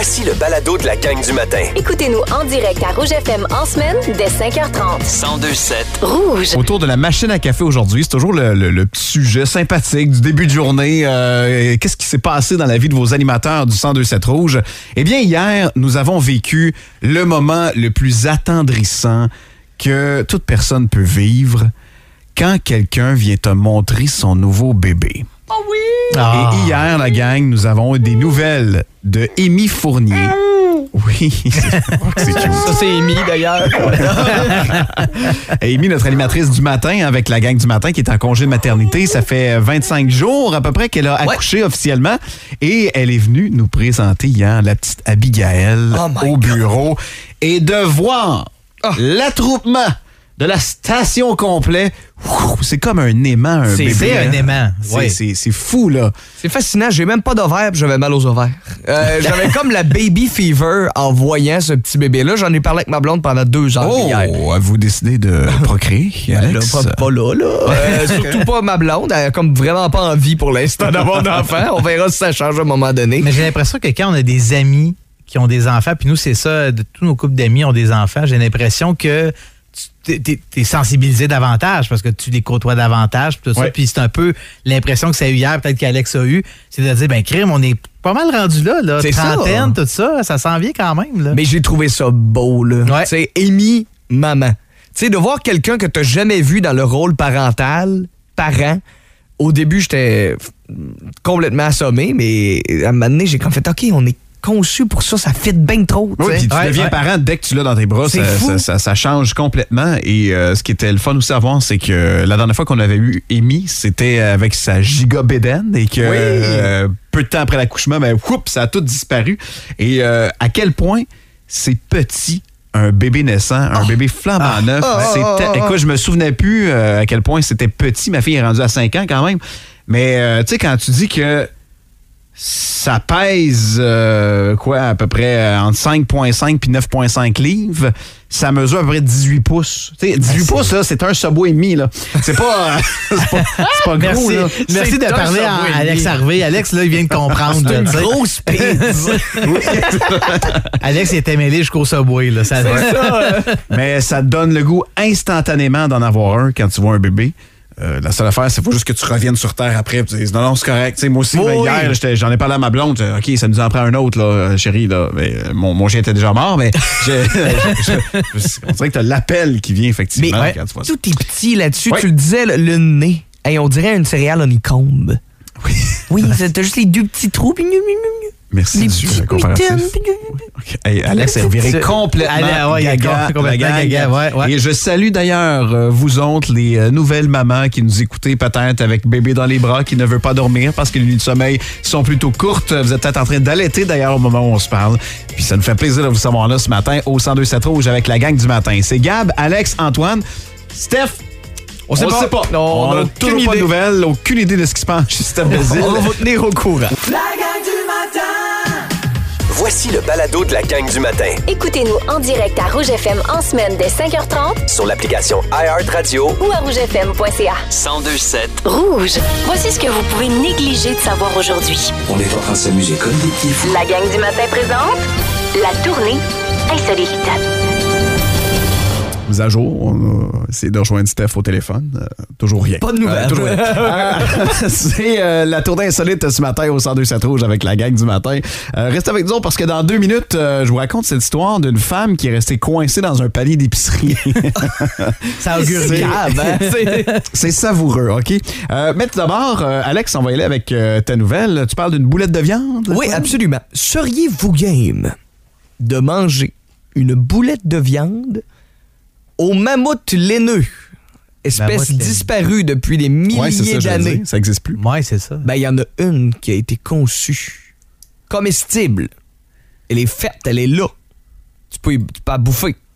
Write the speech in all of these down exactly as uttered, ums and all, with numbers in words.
Voici le balado de la gang du matin. Écoutez-nous en direct à Rouge F M en semaine dès cinq heures trente. cent deux sept Rouge. Autour de la machine à café aujourd'hui, c'est toujours le, le, le petit sujet sympathique du début de journée. Euh, qu'est-ce qui s'est passé dans la vie de vos animateurs du cent deux sept Rouge? Eh bien, hier, nous avons vécu le moment le plus attendrissant que toute personne peut vivre quand quelqu'un vient te montrer son nouveau bébé. Oh oui! Ah. Et hier, la gang, nous avons des nouvelles de Amy Fournier. Oui, c'est cute. Ça, c'est Amy, d'ailleurs. Amy, notre animatrice du matin, avec la gang du matin, qui est en congé de maternité. Ça fait vingt-cinq jours à peu près qu'elle a accouché ouais. officiellement. Et elle est venue nous présenter hier la petite Abigail oh au bureau. Et de voir oh. l'attroupement de la station complète, c'est comme un aimant, un c'est, bébé. C'est un aimant, oui. C'est, c'est, c'est fou, là. C'est fascinant. J'ai même pas d'ovaire, puis j'avais mal aux ovaires. Euh, j'avais comme la baby fever en voyant ce petit bébé-là. J'en ai parlé avec ma blonde pendant deux heures oh, hier. Oh, avez-vous décidé de procréer, Alex? Ben là, pas, pas là, là. Euh, surtout pas ma blonde. Elle a comme vraiment pas envie pour l'instant d'avoir d'enfant. On verra si ça change à un moment donné. Mais j'ai l'impression que quand on a des amis qui ont des enfants, puis nous, c'est ça, de, tous nos couples d'amis ont des enfants, j'ai l'impression que tu t'es, t'es sensibilisé davantage parce que tu les côtoies davantage puis tout ça. Ouais. Puis c'est un peu l'impression que ça a eu hier, peut-être qu'Alex a eu, c'est de dire, ben crime, on est pas mal rendu là, là. C'est trentaine, ça. tout ça, ça s'en vient quand même, là. Mais j'ai trouvé ça beau, là. Ouais. Tu sais, Amy, maman. Tu sais, de voir quelqu'un que t'as jamais vu dans le rôle parental, parent. Au début, j'étais complètement assommé, mais à un moment donné, j'ai comme fait, OK, on est conçu pour ça, ça fit bien trop. Oui, puis tu ouais, deviens ouais. parent dès que tu l'as dans tes bras, ça, ça, ça, ça change complètement. Et euh, ce qui était le fun aussi à voir, c'est que la dernière fois qu'on avait eu Amy, c'était avec sa giga bédaine et que oui. euh, peu de temps après l'accouchement, ben, whoop, ça a tout disparu. Et euh, à quel point c'est petit un bébé naissant, un oh. bébé flambant ah. neuf. Oh. C'était, écoute, je me souvenais plus euh, à quel point c'était petit. Ma fille est rendue à cinq ans quand même. Mais euh, tu sais, quand tu dis que ça pèse, euh, quoi, à peu près euh, entre cinq virgule cinq puis neuf virgule cinq livres. Ça mesure à peu près dix-huit pouces. Tu sais, dix-huit pouces, là, c'est un Subway et demi, là. C'est pas, euh, c'est pas, c'est pas gros, merci, là. Merci de parler à Alex Harvey. Alex, là, il vient de comprendre. C'est une grosse pizza. Alex, il était mêlé jusqu'au Subway, là. Ça, c'est ça. Mais ça te donne le goût instantanément d'en avoir un quand tu vois un bébé. Euh, la seule affaire, c'est faut juste que tu reviennes sur Terre après et tu dises non, non, c'est correct. T'sais, moi aussi, oui. ben, hier, j'étais, j'en ai parlé à ma blonde. OK, ça nous en prend un autre, là, chérie. Là. Mais, euh, mon, mon chien était déjà mort, mais je, je, je, on dirait que t'as l'appel qui vient, effectivement. Mais, quand tu vois tout ça. est petit là-dessus. Ouais. Tu le disais, le, le nez. Hey, on dirait une céréale honeycomb. Oui, oui t'as juste les deux petits trous. Merci les du petits comparatif. Okay. Hey, Alex est reviré complètement Allez, ouais, gaga, complètement gaga, gaga, ouais, ouais. Et je salue d'ailleurs euh, vous autres, les euh, nouvelles mamans qui nous écoutez peut-être avec bébé dans les bras, qui ne veut pas dormir parce que les nuits de sommeil sont plutôt courtes. Vous êtes peut-être en train d'allaiter d'ailleurs au moment où on se parle. Puis ça nous fait plaisir de vous savoir là ce matin au cent deux sept Rouge avec la gang du matin. C'est Gab, Alex, Antoine, Steph. On sait on pas. sait pas. Non, on n'a toujours idée. Pas de nouvelles, aucune idée de ce qui se passe chez Steph Basile. On va vous tenir au courant. La gang du matin. Voici le balado de la gang du matin. Écoutez-nous en direct à Rouge F M en semaine dès cinq heures trente sur l'application iHeartRadio ou à rouge f m point c a. cent deux sept Rouge. Voici ce que vous pouvez négliger de savoir aujourd'hui. On est en train de s'amuser comme des petits fous. La gang du matin présente la tournée insolite. Mise à jour, on a essayé de rejoindre Steph au téléphone. Euh, toujours rien. Pas de nouvelles. Euh, toujours rien. euh, c'est euh, la tournée insolite ce matin au cent deux sept Rouge avec la gang du matin. Euh, restez avec nous parce que dans deux minutes, euh, je vous raconte cette histoire d'une femme qui est restée coincée dans un palier d'épicerie. Ça augure grave, hein? c'est, c'est savoureux, OK? Euh, mais tout d'abord, euh, Alex, on va y aller avec euh, ta nouvelle. Tu parles d'une boulette de viande? Oui, quoi? Absolument. Seriez-vous game de manger une boulette de viande au mammouth laineux, espèce mammouth disparue depuis des milliers ouais, c'est ça, d'années? Ça n'existe plus. Oui, c'est ça. Ben, il y en a une qui a été conçue comestible. Elle est faite, elle est là. Tu peux, tu peux la bouffer.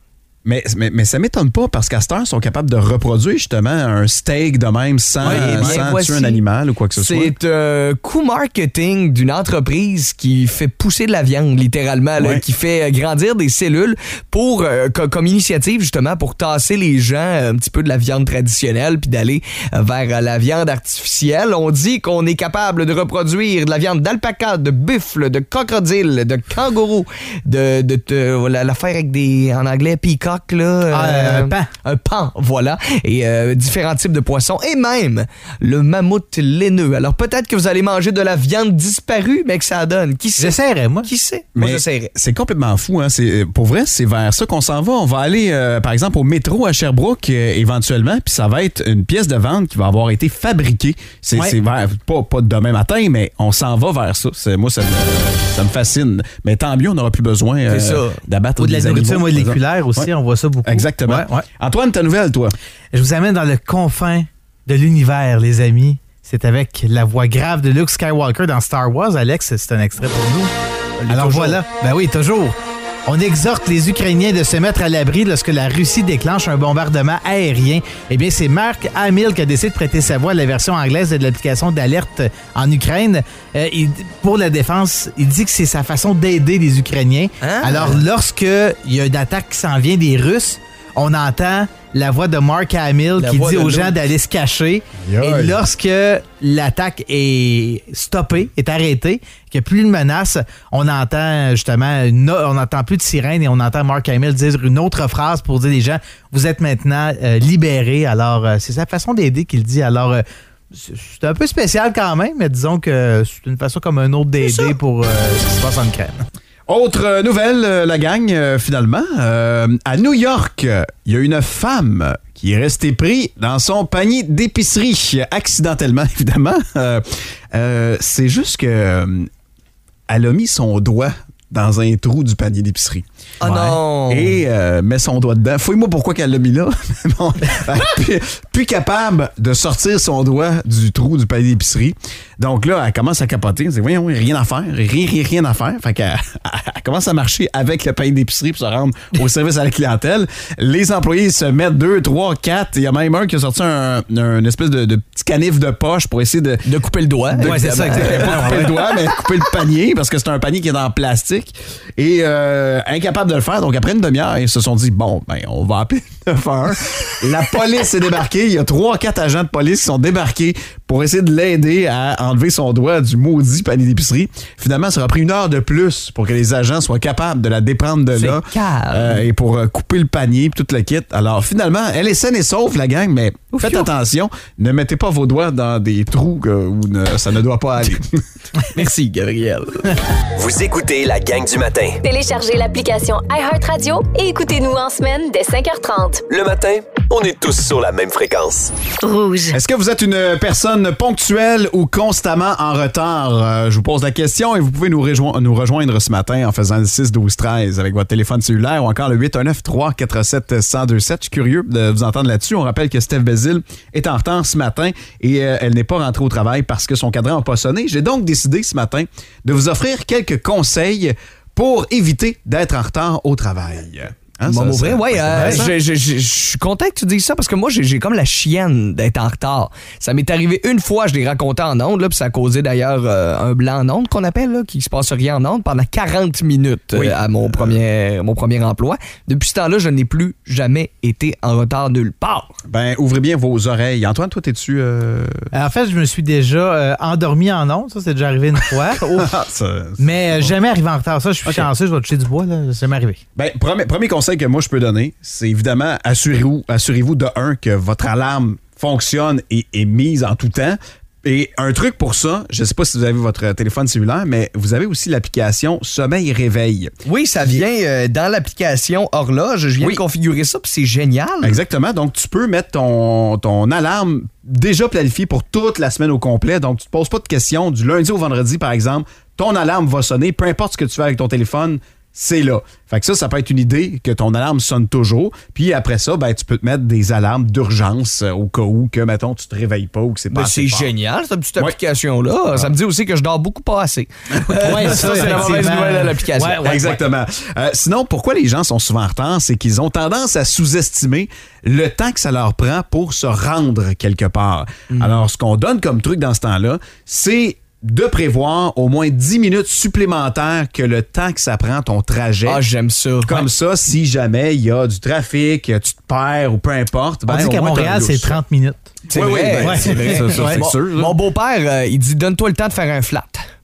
Mais, mais, mais ça m'étonne pas parce qu'à cette heure, ils sont capables de reproduire justement un steak de même sans, Oui, sans voici, tuer un animal ou quoi que ce soit. C'est un coup marketing d'une entreprise qui fait pousser de la viande, littéralement, là, Ouais. qui fait grandir des cellules pour, euh, co- comme initiative, justement, pour tasser les gens un petit peu de la viande traditionnelle puis d'aller vers la viande artificielle. On dit qu'on est capable de reproduire de la viande d'alpaca, de buffle, de crocodile, de kangourou, de, de, de la- l'affaire avec des, en anglais, peacock, là. Ah, euh, un pan. Un pan, voilà. Et euh, différents types de poissons et même le mammouth laineux. Alors peut-être que vous allez manger de la viande disparue, mais que ça donne. Qui sait? J'essaierais, moi. Qui sait? Moi, Mais j'essaierais. c'est complètement fou. Hein? C'est, pour vrai, c'est vers ça qu'on s'en va. On va aller, euh, par exemple, au métro à Sherbrooke euh, éventuellement, puis ça va être une pièce de vente qui va avoir été fabriquée. C'est, Ouais. c'est vers, pas, pas demain matin, mais on s'en va vers ça. C'est, moi, ça me, ça me fascine. Mais tant mieux, on n'aura plus besoin euh, C'est ça. d'abattre Ou de la des nourriture animaux, moléculaire aussi, Ouais. on voit ça beaucoup. Exactement. Ouais, ouais. Antoine, ta nouvelle, toi? Je vous amène dans le confin de l'univers, les amis. C'est avec la voix grave de Luke Skywalker dans Star Wars. Alex, c'est un extrait pour nous. Alors toujours. voilà. Ben oui, toujours. On exhorte les Ukrainiens de se mettre à l'abri lorsque la Russie déclenche un bombardement aérien. Eh bien, c'est Mark Hamill qui a décidé de prêter sa voix à la version anglaise de l'application d'alerte en Ukraine. Euh, il- pour la défense, il dit que c'est sa façon d'aider les Ukrainiens. Ah. Alors, lorsque il y a une attaque qui s'en vient des Russes, on entend la voix de Mark Hamill La qui voix dit de aux gens Luke. d'aller se cacher. Aïe, aïe. Et lorsque l'attaque est stoppée, est arrêtée, qu'il n'y a plus de menace, on entend justement, une o- on n'entend plus de sirène et on entend Mark Hamill dire une autre phrase pour dire aux gens, vous êtes maintenant euh, libérés. Alors, euh, c'est sa façon d'aider qu'il dit. Alors, euh, c'est c'est un peu spécial quand même, mais disons que c'est une façon comme un autre d'aider pour euh, ce qui se passe en Ukraine. Autre euh, nouvelle, euh, la gang, euh, finalement. Euh, à New York, euh, il y a une femme qui est restée prise dans son panier d'épicerie, accidentellement, évidemment. Euh, euh, c'est juste que euh, elle a mis son doigt dans un trou du panier d'épicerie. Oh non! Et euh, met son doigt dedans. Fouille-moi pourquoi qu'elle l'a mis là. Bon, plus, plus capable de sortir son doigt du trou du panier d'épicerie. Donc là, elle commence à capoter. Elle dit, voyons, rien à faire. Rien, rien, rien à faire. Fait qu'elle elle commence à marcher avec le panier d'épicerie pour se rendre au service à la clientèle. Les employés se mettent deux, trois, quatre. Il y a même un qui a sorti un, un espèce de, de petit canif de poche pour essayer de... De couper le doigt. de- Ouais, c'est ça, exactement. Pas couper le doigt, mais couper le panier, parce que c'est un panier qui est en plastique. Et euh, incapable de le faire. Donc, après une demi-heure, ils se sont dit, bon, ben, on va appeler le neuf un un. La police est débarquée. Il y a trois, quatre agents de police qui sont débarqués pour essayer de l'aider à enlever son doigt du maudit panier d'épicerie. Finalement, ça aura pris une heure de plus pour que les agents soient capables de la déprendre de C'est là. calme. Euh, et pour euh, couper le panier, puis tout le kit. Alors, finalement, elle est saine et sauve, la gang, mais Ouf, faites ouf. attention. Ne mettez pas vos doigts dans des trous euh, où ne- ça ne doit pas aller. Merci, Gabriel. Vous écoutez la gang du matin. Téléchargez l'application iHeartRadio et écoutez-nous en semaine dès cinq heures trente. Le matin, on est tous sur la même fréquence. Rouge. Est-ce que vous êtes une personne ponctuelle ou constamment en retard? Euh, je vous pose la question et vous pouvez nous, rejoindre, nous rejoindre ce matin en faisant le six douze treize avec votre téléphone cellulaire ou encore le huit un neuf trois quatre sept un zéro deux sept. Je suis curieux de vous entendre là-dessus. On rappelle que Steph Bézil est en retard ce matin et euh, elle n'est pas rentrée au travail parce que son cadran n'a pas sonné. J'ai donc décidé ce matin de vous offrir quelques conseils pour éviter d'être en retard au travail. Hein, Bon, ça- pour vrai, ça- ouais, c'est euh, intéressant. je, je- je- je suis content que tu dises ça parce que moi, j'ai j'ai comme la chienne d'être en retard. Ça m'est arrivé une fois, je l'ai raconté en ondes, là, puis ça a causé d'ailleurs euh, un blanc en ondes qu'on appelle, là, qui se passe rien en ondes pendant quarante minutes euh, Oui. à mon premier, mon premier emploi. Depuis ce temps-là, je n'ai plus jamais été en retard nulle part. Ben, ouvrez bien vos oreilles. Antoine, toi, t'es-tu... euh, En fait, je me suis déjà euh, endormi en ondes. Ça, c'est déjà arrivé une fois. Ah, ça- Mais euh, jamais arrivé en retard. Ça, je suis Ok. chanceux, je vais toucher du bois. Là. C'est jamais arrivé. Ben, premier, premier conseil que moi je peux donner, c'est évidemment assurez-vous, assurez-vous de un que votre alarme fonctionne et est mise en tout temps. Et un truc pour ça, je sais pas si vous avez votre téléphone cellulaire, mais vous avez aussi l'application Sommeil Réveil. Oui, ça vient euh, dans l'application Horloge. Je viens Oui. de configurer ça, puis c'est génial. Exactement. Donc, tu peux mettre ton, ton alarme déjà planifiée pour toute la semaine au complet. Donc, tu te poses pas de questions. Du lundi au vendredi, par exemple, ton alarme va sonner. Peu importe ce que tu fais avec ton téléphone, c'est là. Fait que ça, ça peut être une idée que ton alarme sonne toujours. Puis après ça, ben, tu peux te mettre des alarmes d'urgence euh, au cas où que, mettons, tu te réveilles pas ou que c'est pas Ben, assez c'est fort. génial, cette petite Ouais. application-là. Ah. Ça me dit aussi que je dors beaucoup pas assez. Ouais, ça, c'est la mauvaise effectivement. nouvelle de l'application. Ouais, ouais, Exactement. Euh, sinon, pourquoi les gens sont souvent en retard? C'est qu'ils ont tendance à sous-estimer le temps que ça leur prend pour se rendre quelque part. Mm. Alors, ce qu'on donne comme truc dans ce temps-là, c'est de prévoir au moins dix minutes supplémentaires que le temps que ça prend ton trajet. Ah, j'aime ça. Comme Ouais. ça, si jamais il y a du trafic, tu te perds ou peu importe. On ben, dit au qu'à moins, Montréal, t'as un c'est lousse. trente minutes. C'est Oui, oui, vrai. ben, Ouais. c'est vrai, ça, ça, Ouais. c'est Mon, sûr. là. mon beau-père, euh, il dit donne-toi le temps de faire un flat.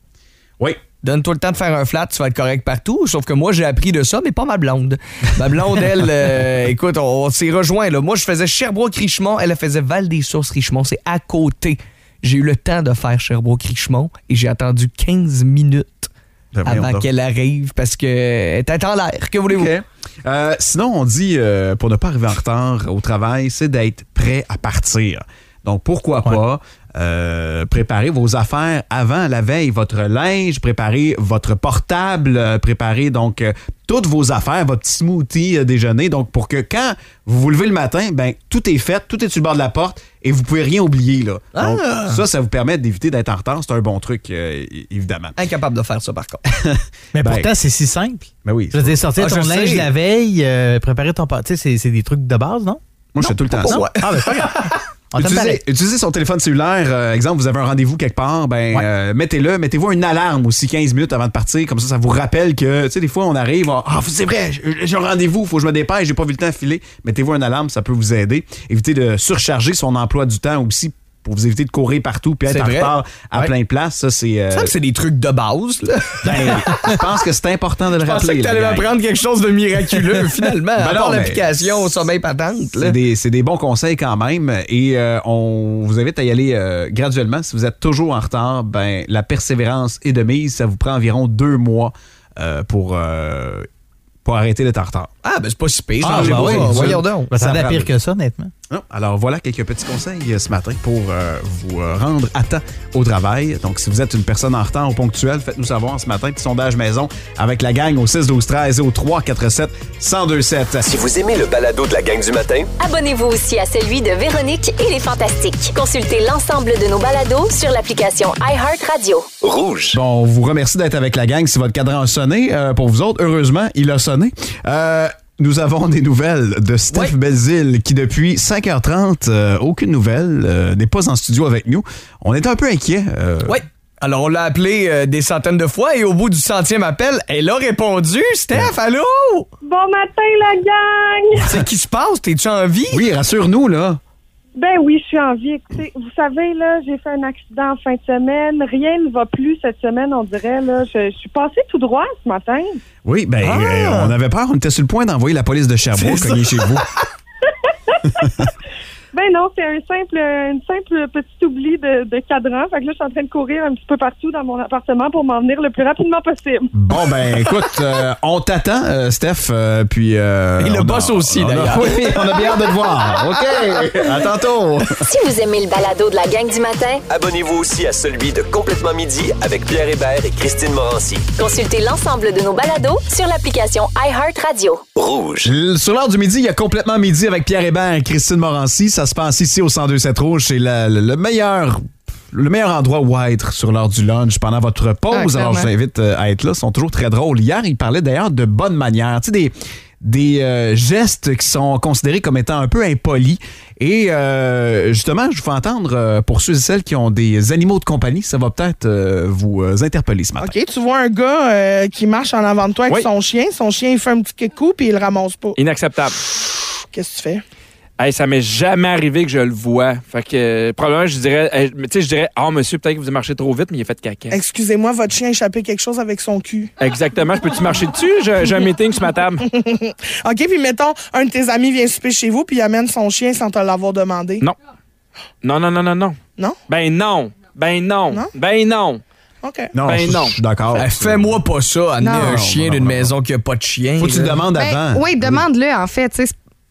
Oui. Donne-toi le temps de faire un flat, tu vas être correct partout. Sauf que moi, j'ai appris de ça, mais pas ma blonde. Ma blonde, elle, euh, écoute, on, on s'est rejoint. Là. Moi, je faisais Sherbrooke-Richemont, elle elle faisait Val-des-Sources-Richemont. C'est à côté. J'ai eu le temps de faire Sherbrooke-Richemont et j'ai attendu quinze minutes Ben, voyons avant donc. qu'elle arrive parce qu'elle était en l'air. Que voulez-vous? OK. Euh, sinon, on dit, euh, pour ne pas arriver en retard au travail, c'est d'être prêt à partir. Donc, pourquoi pas euh, préparer vos affaires avant la veille, votre linge, préparer votre portable, euh, préparer donc euh, toutes vos affaires, votre petit smoothie euh, déjeuner. Donc, pour que quand vous vous levez le matin, ben tout est fait, tout est sur le bord de la porte et vous pouvez rien oublier. Là. Donc, Ah! ça, ça vous permet d'éviter d'être en retard. C'est un bon truc, euh, évidemment. Incapable de faire ça, par contre. Mais Ben, pourtant, c'est si simple. Mais oui. Je veux dire, sortir Ah, ton je linge sais. la veille, euh, préparer ton... Tu sais, c'est- c'est des trucs de base, non? Moi, je fais tout le temps pas ça. moi. Ah, ben, c'est pas grave. On t'aime pareil. Utilisez, utilisez son téléphone cellulaire. Euh, exemple, vous avez un rendez-vous quelque part, ben Ouais. euh, mettez-le. Mettez-vous une alarme aussi quinze minutes avant de partir. Comme ça, ça vous rappelle que, tu sais, des fois, on arrive, on- ah, c'est vrai, j'ai j'ai un rendez-vous, faut que je me dépêche, j'ai pas vu le temps de filer. Mettez-vous une alarme, ça peut vous aider. Évitez de surcharger son emploi du temps aussi pour vous éviter de courir partout puis être C'est en vrai. retard à Ouais. plein de places. Ça, c'est. euh, Ça, c'est des trucs de base. Là. ben, je pense que c'est important de le Je pensais rappeler. que t'allais la gang. m'apprendre quelque chose de miraculeux, finalement. Ben à non, part mais l'application au sommeil patente. Là. C'est des, c'est des bons conseils quand même. Et euh, on vous invite à y aller euh, graduellement. Si vous êtes toujours en retard, ben la persévérance est de mise. Ça vous prend environ deux mois euh, pour, euh, pour arrêter d'être en retard. Ah, ben c'est pas si pire. Ah, Changez ben pas oui, ça. ça- Voyons donc. Ben, ça a Ça l'air pire frappe. que ça, honnêtement. Non? Alors voilà quelques petits conseils euh, ce matin pour euh, vous euh, rendre à temps au travail. Donc si vous êtes une personne en retard ou ponctuelle, faites-nous savoir ce matin. Petit sondage maison avec la gang au six douze treize et au trois quatre sept un zéro deux sept. Si vous aimez le balado de la gang du matin, Abonnez-vous aussi à celui de Véronique et les Fantastiques. Consultez l'ensemble de nos balados sur l'application iHeartRadio. rouge. Bon, on vous remercie d'être avec la gang. Si votre cadran a sonné, euh, pour vous autres, heureusement, il a sonné. Euh, nous avons des nouvelles de Steph Oui. Belzile qui, depuis cinq heures trente, euh, aucune nouvelle, euh, n'est pas en studio avec nous. On est un peu inquiets. euh, Oui. Alors, on l'a appelé euh, des centaines de fois et au bout du centième appel, elle a répondu. Steph, allô? Bon matin, la gang! C'est qui se passe? T'es-tu en vie? Oui, rassure-nous, là. Ben oui, je suis en vie. Écoutez, vous savez, là, j'ai fait un accident en fin de semaine. Rien ne va plus cette semaine, on dirait. Là, je, je suis passée tout droit ce matin. Oui, ben, Ah! euh, on avait peur. On était sur le point d'envoyer la police de Sherbrooke C'est cogner chez vous. Ben non, c'est un simple, une simple petit oubli de, de cadran. Fait que là, je suis en train de courir un petit peu partout dans mon appartement pour m'en venir le plus rapidement possible. Bon, ben, écoute, euh, on t'attend, euh, Steph. euh, puis. euh, Et le on boss a- aussi, on a- d'ailleurs. Oui, on a bien hâte de te voir. OK. À tantôt. Si vous aimez le balado de la gang du matin, Abonnez-vous aussi à celui de Complètement Midi avec Pierre Hébert et Christine Morancy. consultez l'ensemble de nos balados sur l'application iHeartRadio. Rouge. L- Sur l'heure du midi, il y a Complètement Midi avec Pierre Hébert et Christine Morancy. Ça se passe ici au cent deux sept Rouge. C'est la- le, le meilleur... Le meilleur endroit où être sur l'heure du lunch pendant votre pause. Ah, Alors, je vous invite euh, à être là. Ils sont toujours très drôles. Hier, ils parlaient d'ailleurs de bonne manière. Tu sais, des, des euh, gestes qui sont considérés comme étant un peu impolis. Et euh, justement, je vous fais entendre, euh, pour ceux et celles qui ont des animaux de compagnie, ça va peut-être euh, vous euh, interpeller ce matin. OK, tu vois un gars euh, qui marche en avant de toi avec Oui. son chien. Son chien, il fait un petit kékou puis il le ramasse pas. Inacceptable. Qu'est-ce que tu fais? Hey, ça m'est jamais arrivé que je le vois. Fait que, euh, probablement, je dirais, euh, tu sais, je dirais, ah, monsieur, peut-être que vous marchez trop vite, mais il a fait caca. Excusez-moi, votre chien a échappé quelque chose avec son cul. Exactement. Je peux-tu marcher dessus? J'ai j'ai un meeting sur ma table. OK, puis mettons, un de tes amis vient souper chez vous puis il amène son chien sans te l'avoir demandé. Non. Non, non, non, non, non. Non? Ben non. Ben non. Non? Ben non. OK. Non, Ben je- non. je suis d'accord. Eh, Fais-moi pas ça, amener Non, un chien non, d'une non, maison qui a pas de chien. Faut que tu le là. demandes Ben, avant. oui, demande-le, en fait. Tu sais,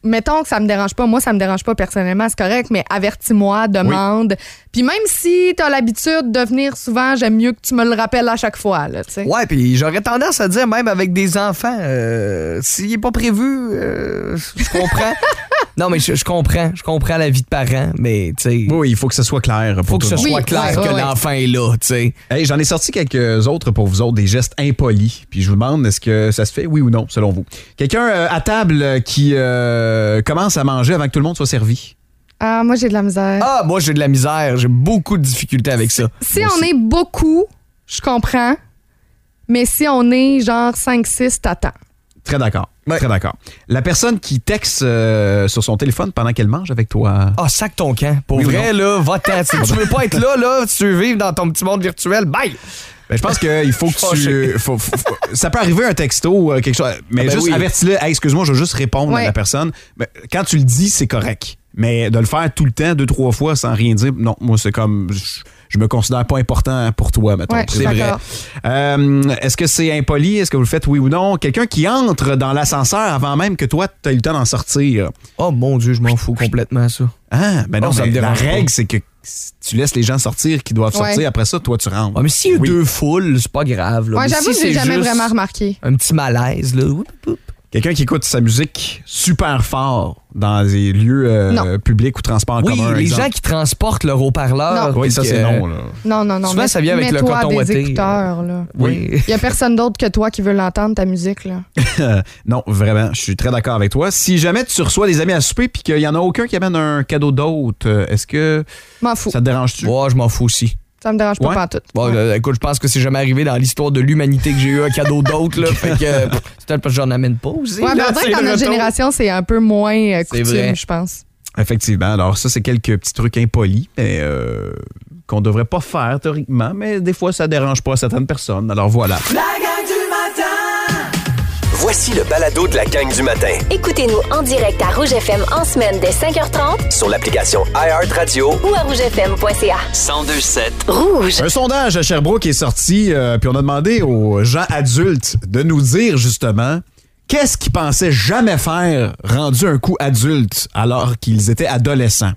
mettons que ça me dérange pas, moi, ça me dérange pas personnellement, c'est correct, mais avertis-moi, demande. Oui. Puis même si t'as l'habitude de venir souvent, j'aime mieux que tu me le rappelles à chaque fois, là, tu sais. Ouais, puis j'aurais tendance à dire, même avec des enfants, euh, s'il est pas prévu, euh, je comprends. Non, mais je, je comprends. Je comprends la vie de parents, mais tu sais. Oui, il faut que ce soit clair. Il faut que ce soit oui, clair ouais, que ouais. l'enfant est là, tu sais. Hey, j'en ai sorti quelques autres pour vous autres, des gestes impolis. Puis je vous demande, est-ce que ça se fait, oui ou non, selon vous? Quelqu'un euh, à table euh, qui euh, commence à manger avant que tout le monde soit servi. Ah, moi, j'ai de la misère. Ah, moi, j'ai de la misère. J'ai beaucoup de difficultés avec ça. Si on est beaucoup, je comprends. Mais si on est genre cinq six, t'attends. Très d'accord. Ouais. Très d'accord. La personne qui texte euh, sur son téléphone pendant qu'elle mange avec toi. Ah, sac ton camp. Pour Oui vrai, là, va-t'en. Si tu veux pas être là, là, tu veux vivre dans ton petit monde virtuel, bye! Ben, je pense qu'il faut que tu. Faut, faut, faut, ça peut arriver un texto, euh, quelque chose. Mais ah ben juste oui. avertis-le. Hey, excuse-moi, je vais juste répondre ouais. à la personne. Mais quand tu le dis, c'est correct. Mais de le faire tout le temps, deux, trois fois, sans rien dire, non, moi, c'est comme. Je, je me considère pas important pour toi, mettons. Ouais, c'est vrai. Euh, est-ce que c'est impoli? Est-ce que vous le faites oui ou non? Quelqu'un qui entre dans l'ascenseur avant même que toi, tu aies eu le temps d'en sortir. Oh mon Dieu, je m'en fous complètement, ça. Ah, ben non, oh, ça mais me la dérange règle, pas. c'est que tu laisses les gens sortir qui doivent sortir. Ouais. Après ça, toi, tu rentres. Ah, mais s'il y a Oui. deux foules, c'est pas grave. Là. Ouais, Mais j'avoue si que j'ai c'est jamais juste vraiment remarqué. un petit malaise, là. Oup, oup. Quelqu'un qui écoute sa musique super fort dans des lieux euh, publics ou transports en oui, commun. les exemple. gens qui transportent leur haut-parleur. Oui, ça, que- c'est non. Là. Non, non, non. Souvent, mais- ça vient avec le mets-toi coton des ouaté. écouteurs, là. Oui. Il y a personne d'autre que toi qui veut l'entendre, ta musique, là. Non, vraiment, je suis très d'accord avec toi. Si jamais tu reçois des amis à souper puis qu'il y en a aucun qui amène un cadeau d'autre, euh, est-ce que M'en fous. ça te dérange-tu? Ouais, je m'en fous aussi. Ça me dérange pas Ouais. pantoute. Bon, là, écoute, je pense que c'est jamais arrivé dans l'histoire de l'humanité que j'ai eu un cadeau d'autre, là. Fait que euh, c'est peut-être parce que j'en amène pas aussi. Ouais, mais là, on dirait c'est que dans le notre retour. génération, c'est un peu moins euh, C'est vrai. coutume, je pense. Effectivement. Alors, ça, c'est quelques petits trucs impolis, mais euh, qu'on devrait pas faire théoriquement, mais des fois, ça dérange pas certaines personnes. Alors, voilà. La gang du matin! Voici le balado de la gang du matin. Écoutez-nous en direct à Rouge F M en semaine dès cinq heures trente Sur l'application iHeartRadio ou à rouge f m point c a. cent deux sept. Rouge. Un sondage à Sherbrooke est sorti, euh, puis on a demandé aux gens adultes de nous dire justement qu'est-ce qu'ils pensaient jamais faire rendu un coup adulte alors qu'ils étaient adolescents.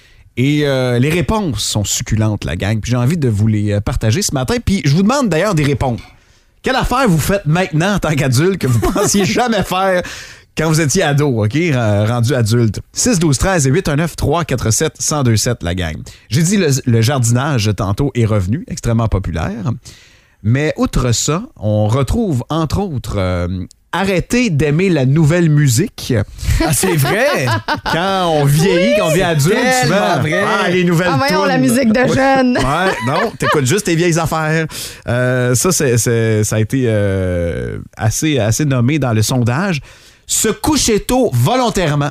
Et euh, les réponses sont succulentes, la gang. Puis j'ai envie de vous les euh, partager ce matin. Puis je vous demande d'ailleurs des réponses. Quelle affaire vous faites maintenant en tant qu'adulte que vous pensiez jamais faire quand vous étiez ado, OK? R- rendu adulte. six douze treize et huit un neuf trois quatre sept un zéro deux sept, la gang. J'ai dit le, le jardinage tantôt est revenu, extrêmement populaire. Mais outre ça, on retrouve entre autres euh, arrêter d'aimer la nouvelle musique. Ah, c'est vrai? Quand on vieillit, quand on devient adulte, tellement souvent, vrai. ah, les nouvelles Ah, voyons, tunes. la musique de Ouais. jeunes. Ouais, non, t'écoutes juste tes vieilles affaires. Euh, ça, c'est, c'est- ça a été euh, assez, assez nommé dans le sondage. Se coucher tôt volontairement.